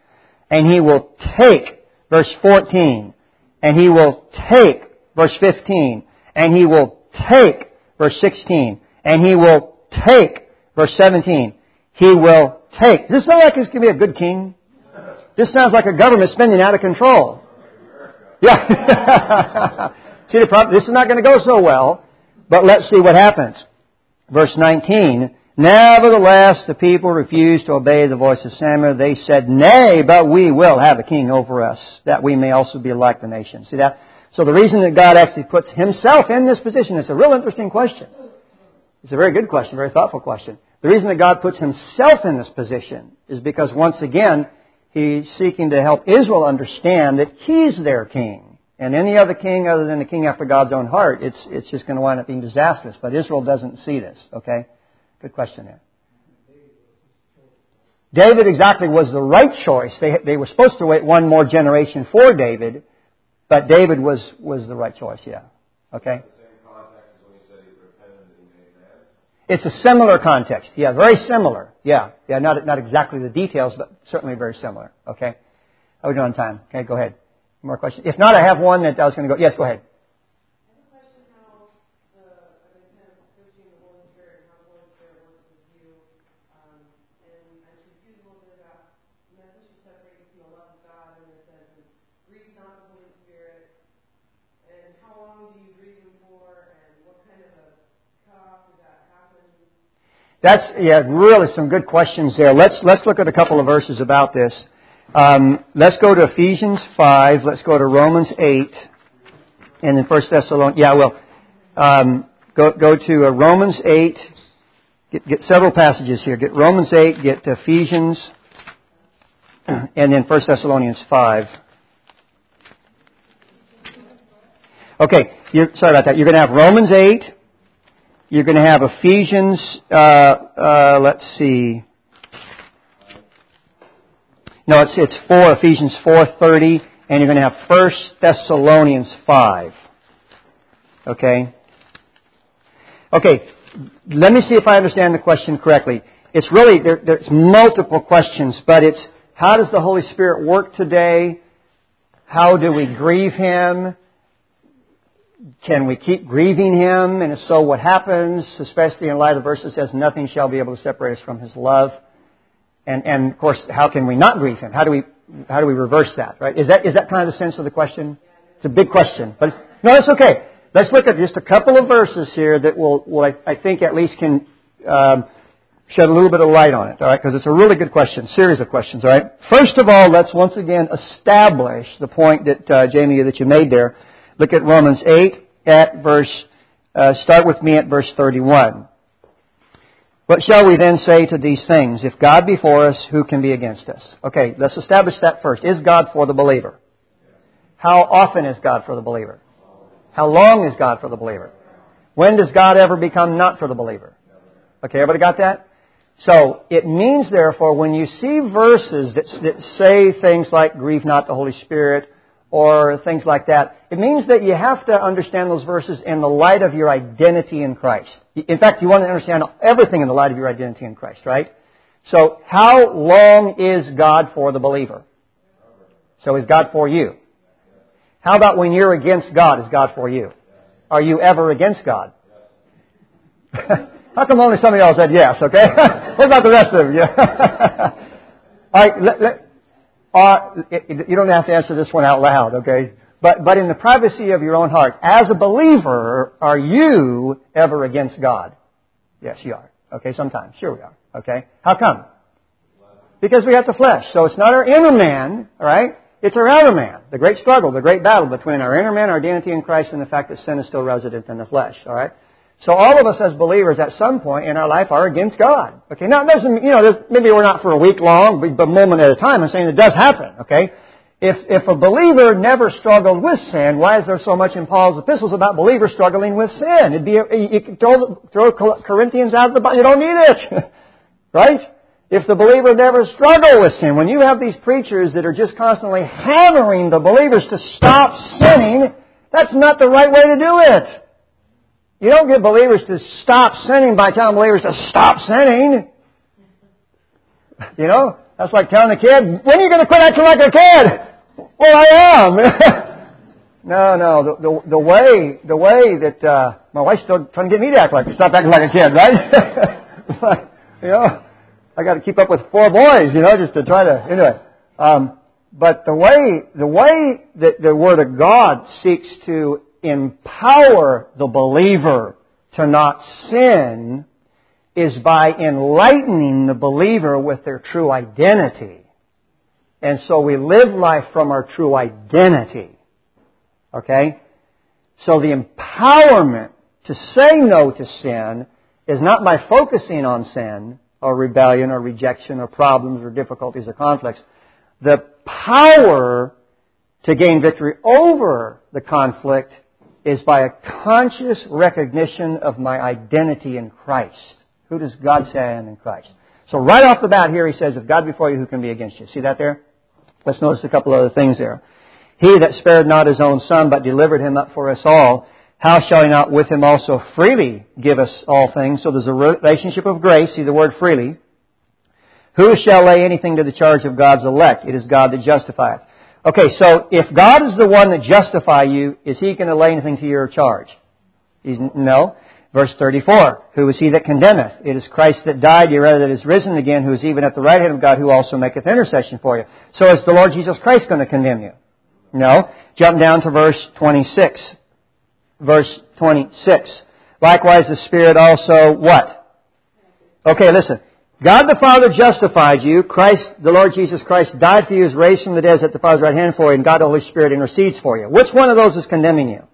and He will take, verse fourteen, and He will take, verse fifteen, and He will take, verse sixteen, and He will take, verse seventeen. He will take. Does this sound like He's going to be a good king? This sounds like a government spending out of control. Yeah. See, the problem, this is not going to go so well, but let's see what happens. Verse nineteen, nevertheless, the people refused to obey the voice of Samuel. They said, nay, but we will have a king over us, that we may also be like the nations. See that? So the reason that God actually puts Himself in this position, it's a real interesting question. It's a very good question, very thoughtful question. The reason that God puts Himself in this position is because, once again, He's seeking to help Israel understand that He's their king. And any other king other than the king after God's own heart, it's it's just going to wind up being disastrous. But Israel doesn't see this, okay? Good question there. David exactly was the right choice. They they were supposed to wait one more generation for David, but David was, was the right choice, yeah. Okay? It's a similar context. Yeah, very similar. Yeah. Yeah, not not exactly the details, but certainly very similar. Okay? How are we doing on time? Okay, go ahead. More questions? If not, I have one that I was going to go. Yes, go ahead. That's, yeah, really some good questions there. Let's, let's look at a couple of verses about this. Um, let's go to Ephesians five. Let's go to Romans eight. And then First Thessalonians. Yeah, well, um, go, go to uh, Romans eight. Get, get several passages here. Get Romans eight, get Ephesians, and then First Thessalonians five. Okay, you're, sorry about that. You're going to have Romans eight. You're going to have Ephesians, uh, uh, let's see. No, it's, it's four, Ephesians four thirty, and you're going to have First Thessalonians five. Okay? Okay, let me see if I understand the question correctly. It's really, there, there's multiple questions, but it's, how does the Holy Spirit work today? How do we grieve Him? Can we keep grieving Him? And if so, what happens? Especially in light of verses that says, nothing shall be able to separate us from His love. And, and of course, how can we not grieve Him? How do we, how do we reverse that, right? Is that, is that kind of the sense of the question? It's a big question. But it's, no, it's okay. Let's look at just a couple of verses here that will, will I, I think at least can, um, shed a little bit of light on it, all right? Because it's a really good question, series of questions, all right? First of all, let's once again establish the point that, uh, Jamie, that you made there. Look at Romans eight at verse, uh, start with me at verse thirty-one. What shall we then say to these things? If God be for us, who can be against us? Okay, let's establish that first. Is God for the believer? How often is God for the believer? How long is God for the believer? When does God ever become not for the believer? Okay, everybody got that? So, it means therefore, when you see verses that, that say things like, grieve not the Holy Spirit, or things like that, it means that you have to understand those verses in the light of your identity in Christ. In fact, you want to understand everything in the light of your identity in Christ, right? So, how long is God for the believer? So, is God for you? How about when you're against God, is God for you? Are you ever against God? How come only some of y'all said yes, okay? What about the rest of you? All right, let, let, Uh, you don't have to answer this one out loud, okay? But but in the privacy of your own heart, as a believer, are you ever against God? Yes, you are. Okay, sometimes. Sure we are. Okay? How come? Because we have the flesh. So it's not our inner man, all right? It's our outer man. The great struggle, the great battle between our inner man, our identity in Christ, and the fact that sin is still resident in the flesh, all right? So all of us as believers at some point in our life are against God. Okay, now it doesn't, you know, there's, maybe we're not for a week long, but a moment at a time. I'm saying it does happen, okay? If, if a believer never struggled with sin, why is there so much in Paul's epistles about believers struggling with sin? It'd be, a, you could throw, throw Corinthians out of the Bible. You don't need it. Right? If the believer never struggled with sin, when you have these preachers that are just constantly hammering the believers to stop sinning, that's not the right way to do it. You don't get believers to stop sinning by telling believers to stop sinning. You know? That's like telling a kid, when are you going to quit acting like a kid? Well, I am. no, no. The, the, the way the way that uh, my wife's still trying to get me to act like stop acting like a kid, right? But, you know, I got to keep up with four boys, you know, just to try to anyway. Um, but the way the way that the Word of God seeks to empower the believer to not sin is by enlightening the believer with their true identity. And so we live life from our true identity. Okay? So the empowerment to say no to sin is not by focusing on sin or rebellion or rejection or problems or difficulties or conflicts. The power to gain victory over the conflict is by a conscious recognition of my identity in Christ. Who does God say I am in Christ? So right off the bat here he says, if God be for you, who can be against you? See that there? Let's notice a couple other things there. He that spared not his own Son, but delivered him up for us all, how shall he not with him also freely give us all things? So there's a relationship of grace. See the word freely. Who shall lay anything to the charge of God's elect? It is God that justifieth. Okay, so if God is the one that justifies you, is He going to lay anything to your charge? He's, no. Verse thirty-four, who is he that condemneth? It is Christ that died, yea rather that is risen again, who is even at the right hand of God, who also maketh intercession for you. So is the Lord Jesus Christ going to condemn you? No. Jump down to verse twenty-six. Verse twenty-six. Likewise the Spirit also what? Okay, listen. God the Father justified you. Christ, the Lord Jesus Christ, died for you, is raised from the dead, is at the Father's right hand for you, and God the Holy Spirit intercedes for you. Which one of those is condemning you?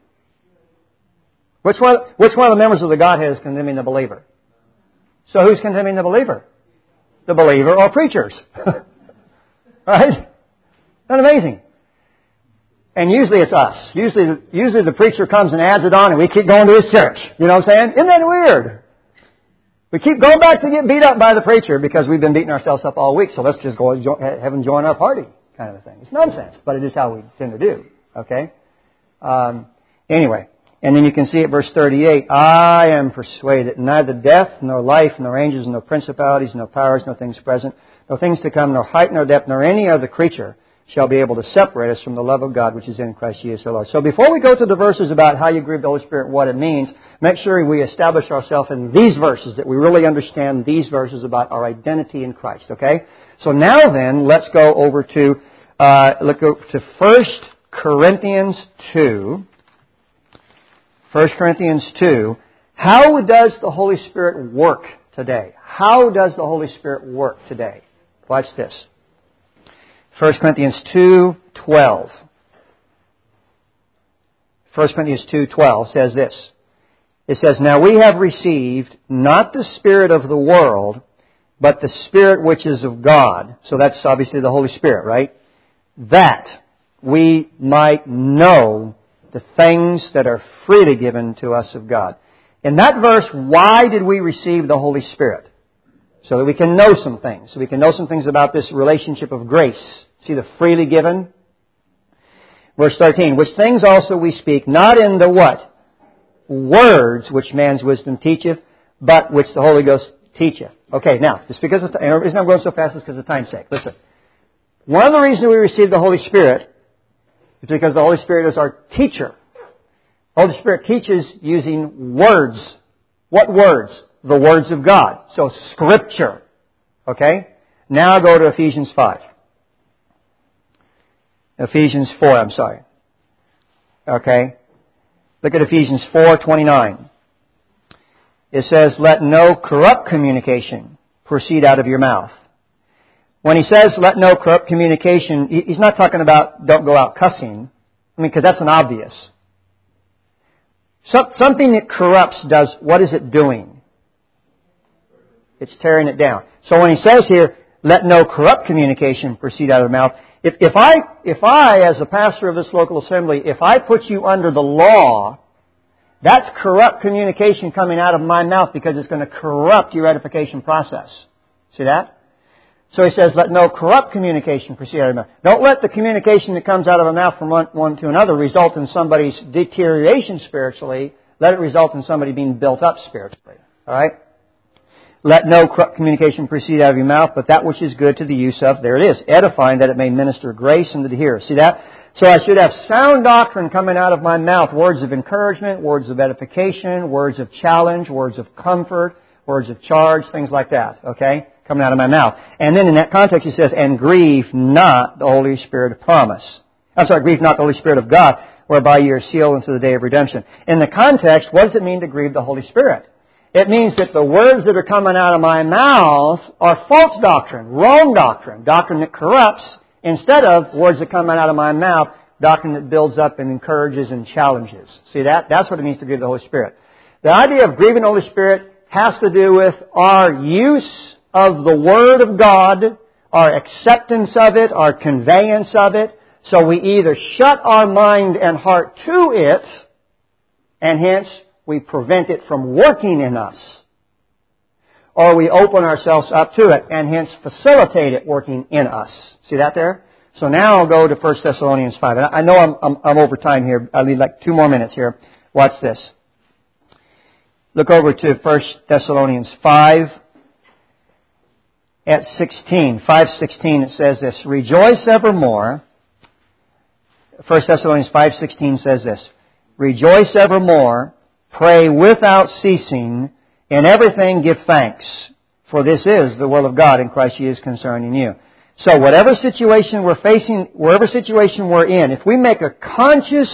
Which one, which one of the members of the Godhead is condemning the believer? So who's condemning the believer? The believer or preachers. Right? Isn't that amazing? And usually it's us. Usually, usually the preacher comes and adds it on and we keep going to his church. You know what I'm saying? Isn't that weird? We keep going back to get beat up by the preacher because we've been beating ourselves up all week. So let's just go have him join our party kind of a thing. It's nonsense, but it is how we tend to do. Okay? Um, anyway. And then you can see at verse thirty-eight, I am persuaded neither death, nor life, nor angels, nor principalities, nor powers, nor things present, nor things to come, nor height, nor depth, nor any other creature shall be able to separate us from the love of God which is in Christ Jesus our Lord. So before we go to the verses about how you grieve the Holy Spirit, what it means, make sure we establish ourselves in these verses, that we really understand these verses about our identity in Christ. Okay? So now then, let's go over to, uh, look over to First Corinthians two. First Corinthians two. How does the Holy Spirit work today? How does the Holy Spirit work today? Watch this. First Corinthians two twelve. First Corinthians two twelve says this. It says, Now we have received not the Spirit of the world, but the Spirit which is of God. So that's obviously the Holy Spirit, right? That we might know the things that are freely given to us of God. In that verse, why did we receive the Holy Spirit? So that we can know some things. So we can know some things about this relationship of grace. See the freely given? Verse thirteen, which things also we speak, not in the what? Words which man's wisdom teacheth, but which the Holy Ghost teacheth. Okay, now, just because of, and the reason I'm going so fast is because of time's sake. Listen. One of the reasons we receive the Holy Spirit is because the Holy Spirit is our teacher. The Holy Spirit teaches using words. What words? The words of God. So Scripture. Okay? Now go to Ephesians five. Ephesians four, I'm sorry. Okay? Look at Ephesians four twenty-nine. It says, Let no corrupt communication proceed out of your mouth. When he says, let no corrupt communication, he's not talking about don't go out cussing. I mean, because that's an obvious. Something that corrupts does, what is it doing? It's tearing it down. So when he says here, let no corrupt communication proceed out of the mouth, if, if I, if I, as a pastor of this local assembly, if I put you under the law, that's corrupt communication coming out of my mouth because it's going to corrupt your edification process. See that? So he says, let no corrupt communication proceed out of your mouth. Don't let the communication that comes out of a mouth from one, one to another result in somebody's deterioration spiritually. Let it result in somebody being built up spiritually. All right? Let no corrupt communication proceed out of your mouth, but that which is good to the use of, there it is, edifying that it may minister grace unto the hearer. See that? So I should have sound doctrine coming out of my mouth, words of encouragement, words of edification, words of challenge, words of comfort, words of charge, things like that, okay, coming out of my mouth. And then in that context he says, and grieve not the Holy Spirit of promise. I'm sorry, grieve not the Holy Spirit of God, whereby you are sealed unto the day of redemption. In the context, what does it mean to grieve the Holy Spirit? It means that the words that are coming out of my mouth are false doctrine, wrong doctrine, doctrine that corrupts, instead of words that come out of my mouth, doctrine that builds up and encourages and challenges. See that? That's what it means to grieve the Holy Spirit. The idea of grieving the Holy Spirit has to do with our use of the Word of God, our acceptance of it, our conveyance of it. So we either shut our mind and heart to it, and hence we prevent it from working in us. Or we open ourselves up to it and hence facilitate it working in us. See that there? So now I'll go to First Thessalonians five. And I know I'm, I'm, I'm over time here. I need like two more minutes here. Watch this. Look over to First Thessalonians five at sixteen. five sixteen, it says this. Rejoice evermore. First Thessalonians five sixteen says this. Rejoice evermore. Pray without ceasing. In everything give thanks. For this is the will of God in Christ Jesus concerning you. So whatever situation we're facing, wherever situation we're in, if we make a conscious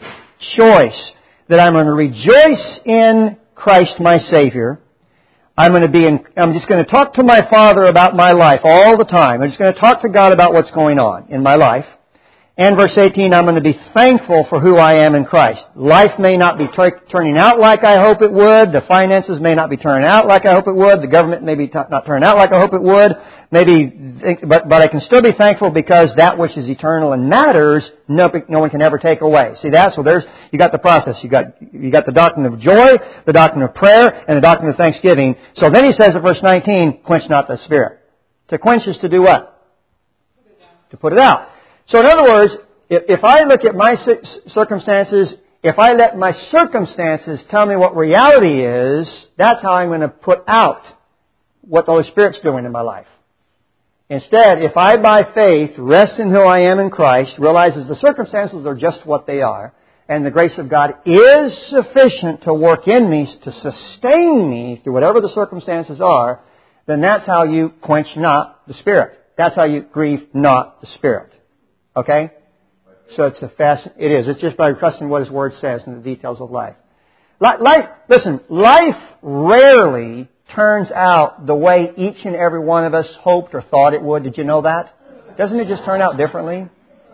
choice that I'm going to rejoice in Christ my Savior, I'm going to be in, I'm just going to talk to my Father about my life all the time. I'm just going to talk to God about what's going on in my life. And verse eighteen, I'm going to be thankful for who I am in Christ. Life may not be t- turning out like I hope it would. The finances may not be turning out like I hope it would. The government may be t- not turning out like I hope it would. Maybe, but, but I can still be thankful because that which is eternal and matters, no, no one can ever take away. See that? So there's, you got the process. You got, you got the doctrine of joy, the doctrine of prayer, and the doctrine of thanksgiving. So then he says in verse nineteen, quench not the Spirit. To quench is to do what? To put it out. So in other words, if, if I look at my circumstances, if I let my circumstances tell me what reality is, that's how I'm going to put out what the Holy Spirit's doing in my life. Instead, if I by faith rest in who I am in Christ, realizes the circumstances are just what they are, and the grace of God is sufficient to work in me, to sustain me through whatever the circumstances are, then that's how you quench not the Spirit. That's how you grieve not the Spirit. Okay? So it's a fast, it is. It's just by trusting what His Word says in the details of life. Life, listen, life rarely turns out the way each and every one of us hoped or thought it would. Did you know that? Doesn't it just turn out differently?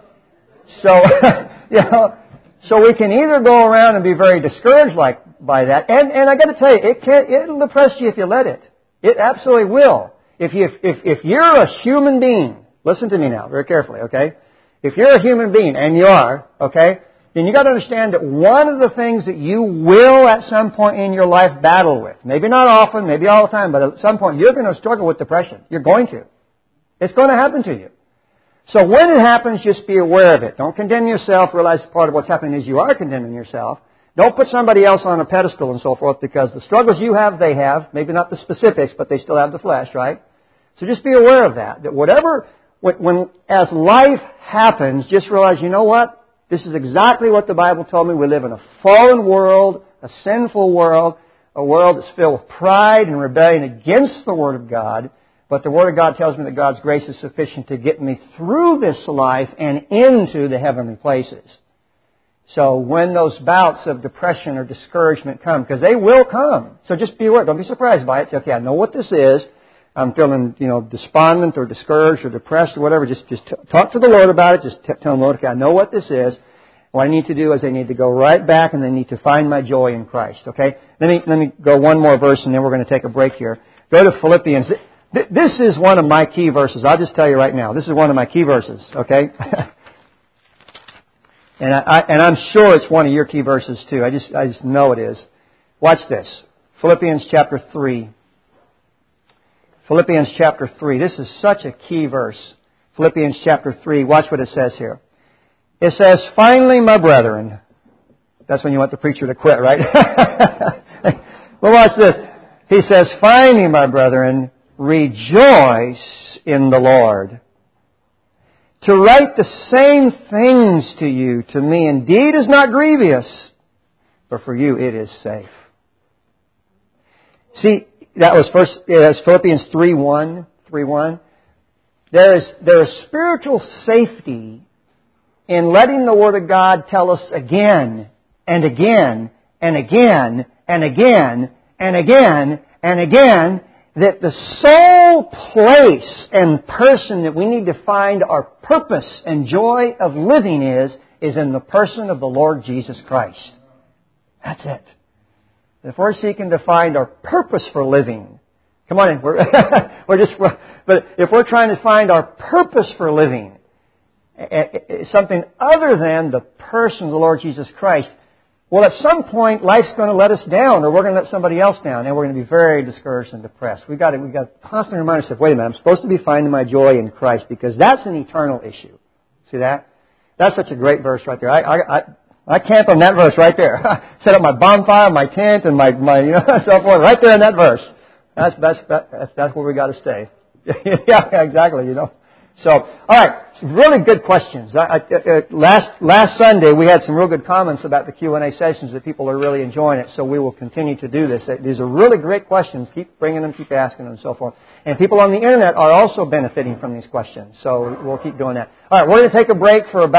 So, you know, so we can either go around and be very discouraged like by that, and, and I got to tell you, it can, it'll depress you if you let it. It absolutely will. If you, if, if you're a human being, listen to me now, very carefully, okay? If you're a human being, and you are, okay, then you got to understand that one of the things that you will at some point in your life battle with, maybe not often, maybe all the time, but at some point you're going to struggle with depression. You're going to. It's going to happen to you. So when it happens, just be aware of it. Don't condemn yourself. Realize part of what's happening is you are condemning yourself. Don't put somebody else on a pedestal and so forth, because the struggles you have, they have. Maybe not the specifics, but they still have the flesh, right? So just be aware of that. That whatever... When, as life happens, just realize, you know what? This is exactly what the Bible told me. We live in a fallen world, a sinful world, a world that's filled with pride and rebellion against the Word of God. But the Word of God tells me that God's grace is sufficient to get me through this life and into the heavenly places. So when those bouts of depression or discouragement come, because they will come, so just be aware. Don't be surprised by it. Say, okay, I know what this is. I'm feeling, you know, despondent or discouraged or depressed or whatever. Just, just t- talk to the Lord about it. Just t- tell Him, Lord, okay, I know what this is. What I need to do is I need to go right back and I need to find my joy in Christ. Okay? Let me, let me go one more verse and then we're going to take a break here. Go to Philippians. This is one of my key verses. I'll just tell you right now. This is one of my key verses. Okay? and I, I, and I'm sure it's one of your key verses too. I just, I just know it is. Watch this. Philippians chapter three. Philippians chapter three. This is such a key verse. Philippians chapter three. Watch what it says here. It says, finally, my brethren. That's when you want the preacher to quit, right? Well, watch this. He says, finally, my brethren, rejoice in the Lord. To write the same things to you, to me, indeed is not grievous, but for you it is safe. See, that was first, that's Philippians three one, three one. There is, there is spiritual safety in letting the Word of God tell us again and again and again and again and again and again that the sole place and person that we need to find our purpose and joy of living is, is in the person of the Lord Jesus Christ. That's it. If we're seeking to find our purpose for living, come on in, we're, we're just, we're, but if we're trying to find our purpose for living, something other than the person of the Lord Jesus Christ, well, at some point, life's going to let us down, or we're going to let somebody else down, and we're going to be very discouraged and depressed. We've got to, we've got to constantly remind ourselves, wait a minute, I'm supposed to be finding my joy in Christ, because that's an eternal issue. See that? That's such a great verse right there. I, I, I, I camp on that verse right there. Set up my bonfire, my tent, and my, my you know, so forth, right there in that verse. That's, that's, that's, that's where we got to stay. Yeah, exactly, you know. So, all right, really good questions. I, I, uh, last last Sunday we had some real good comments about the Q and A sessions that people are really enjoying it. So we will continue to do this. These are really great questions. Keep bringing them, keep asking them, and so forth. And people on the internet are also benefiting from these questions. So we'll keep doing that. All right, we're going to take a break for about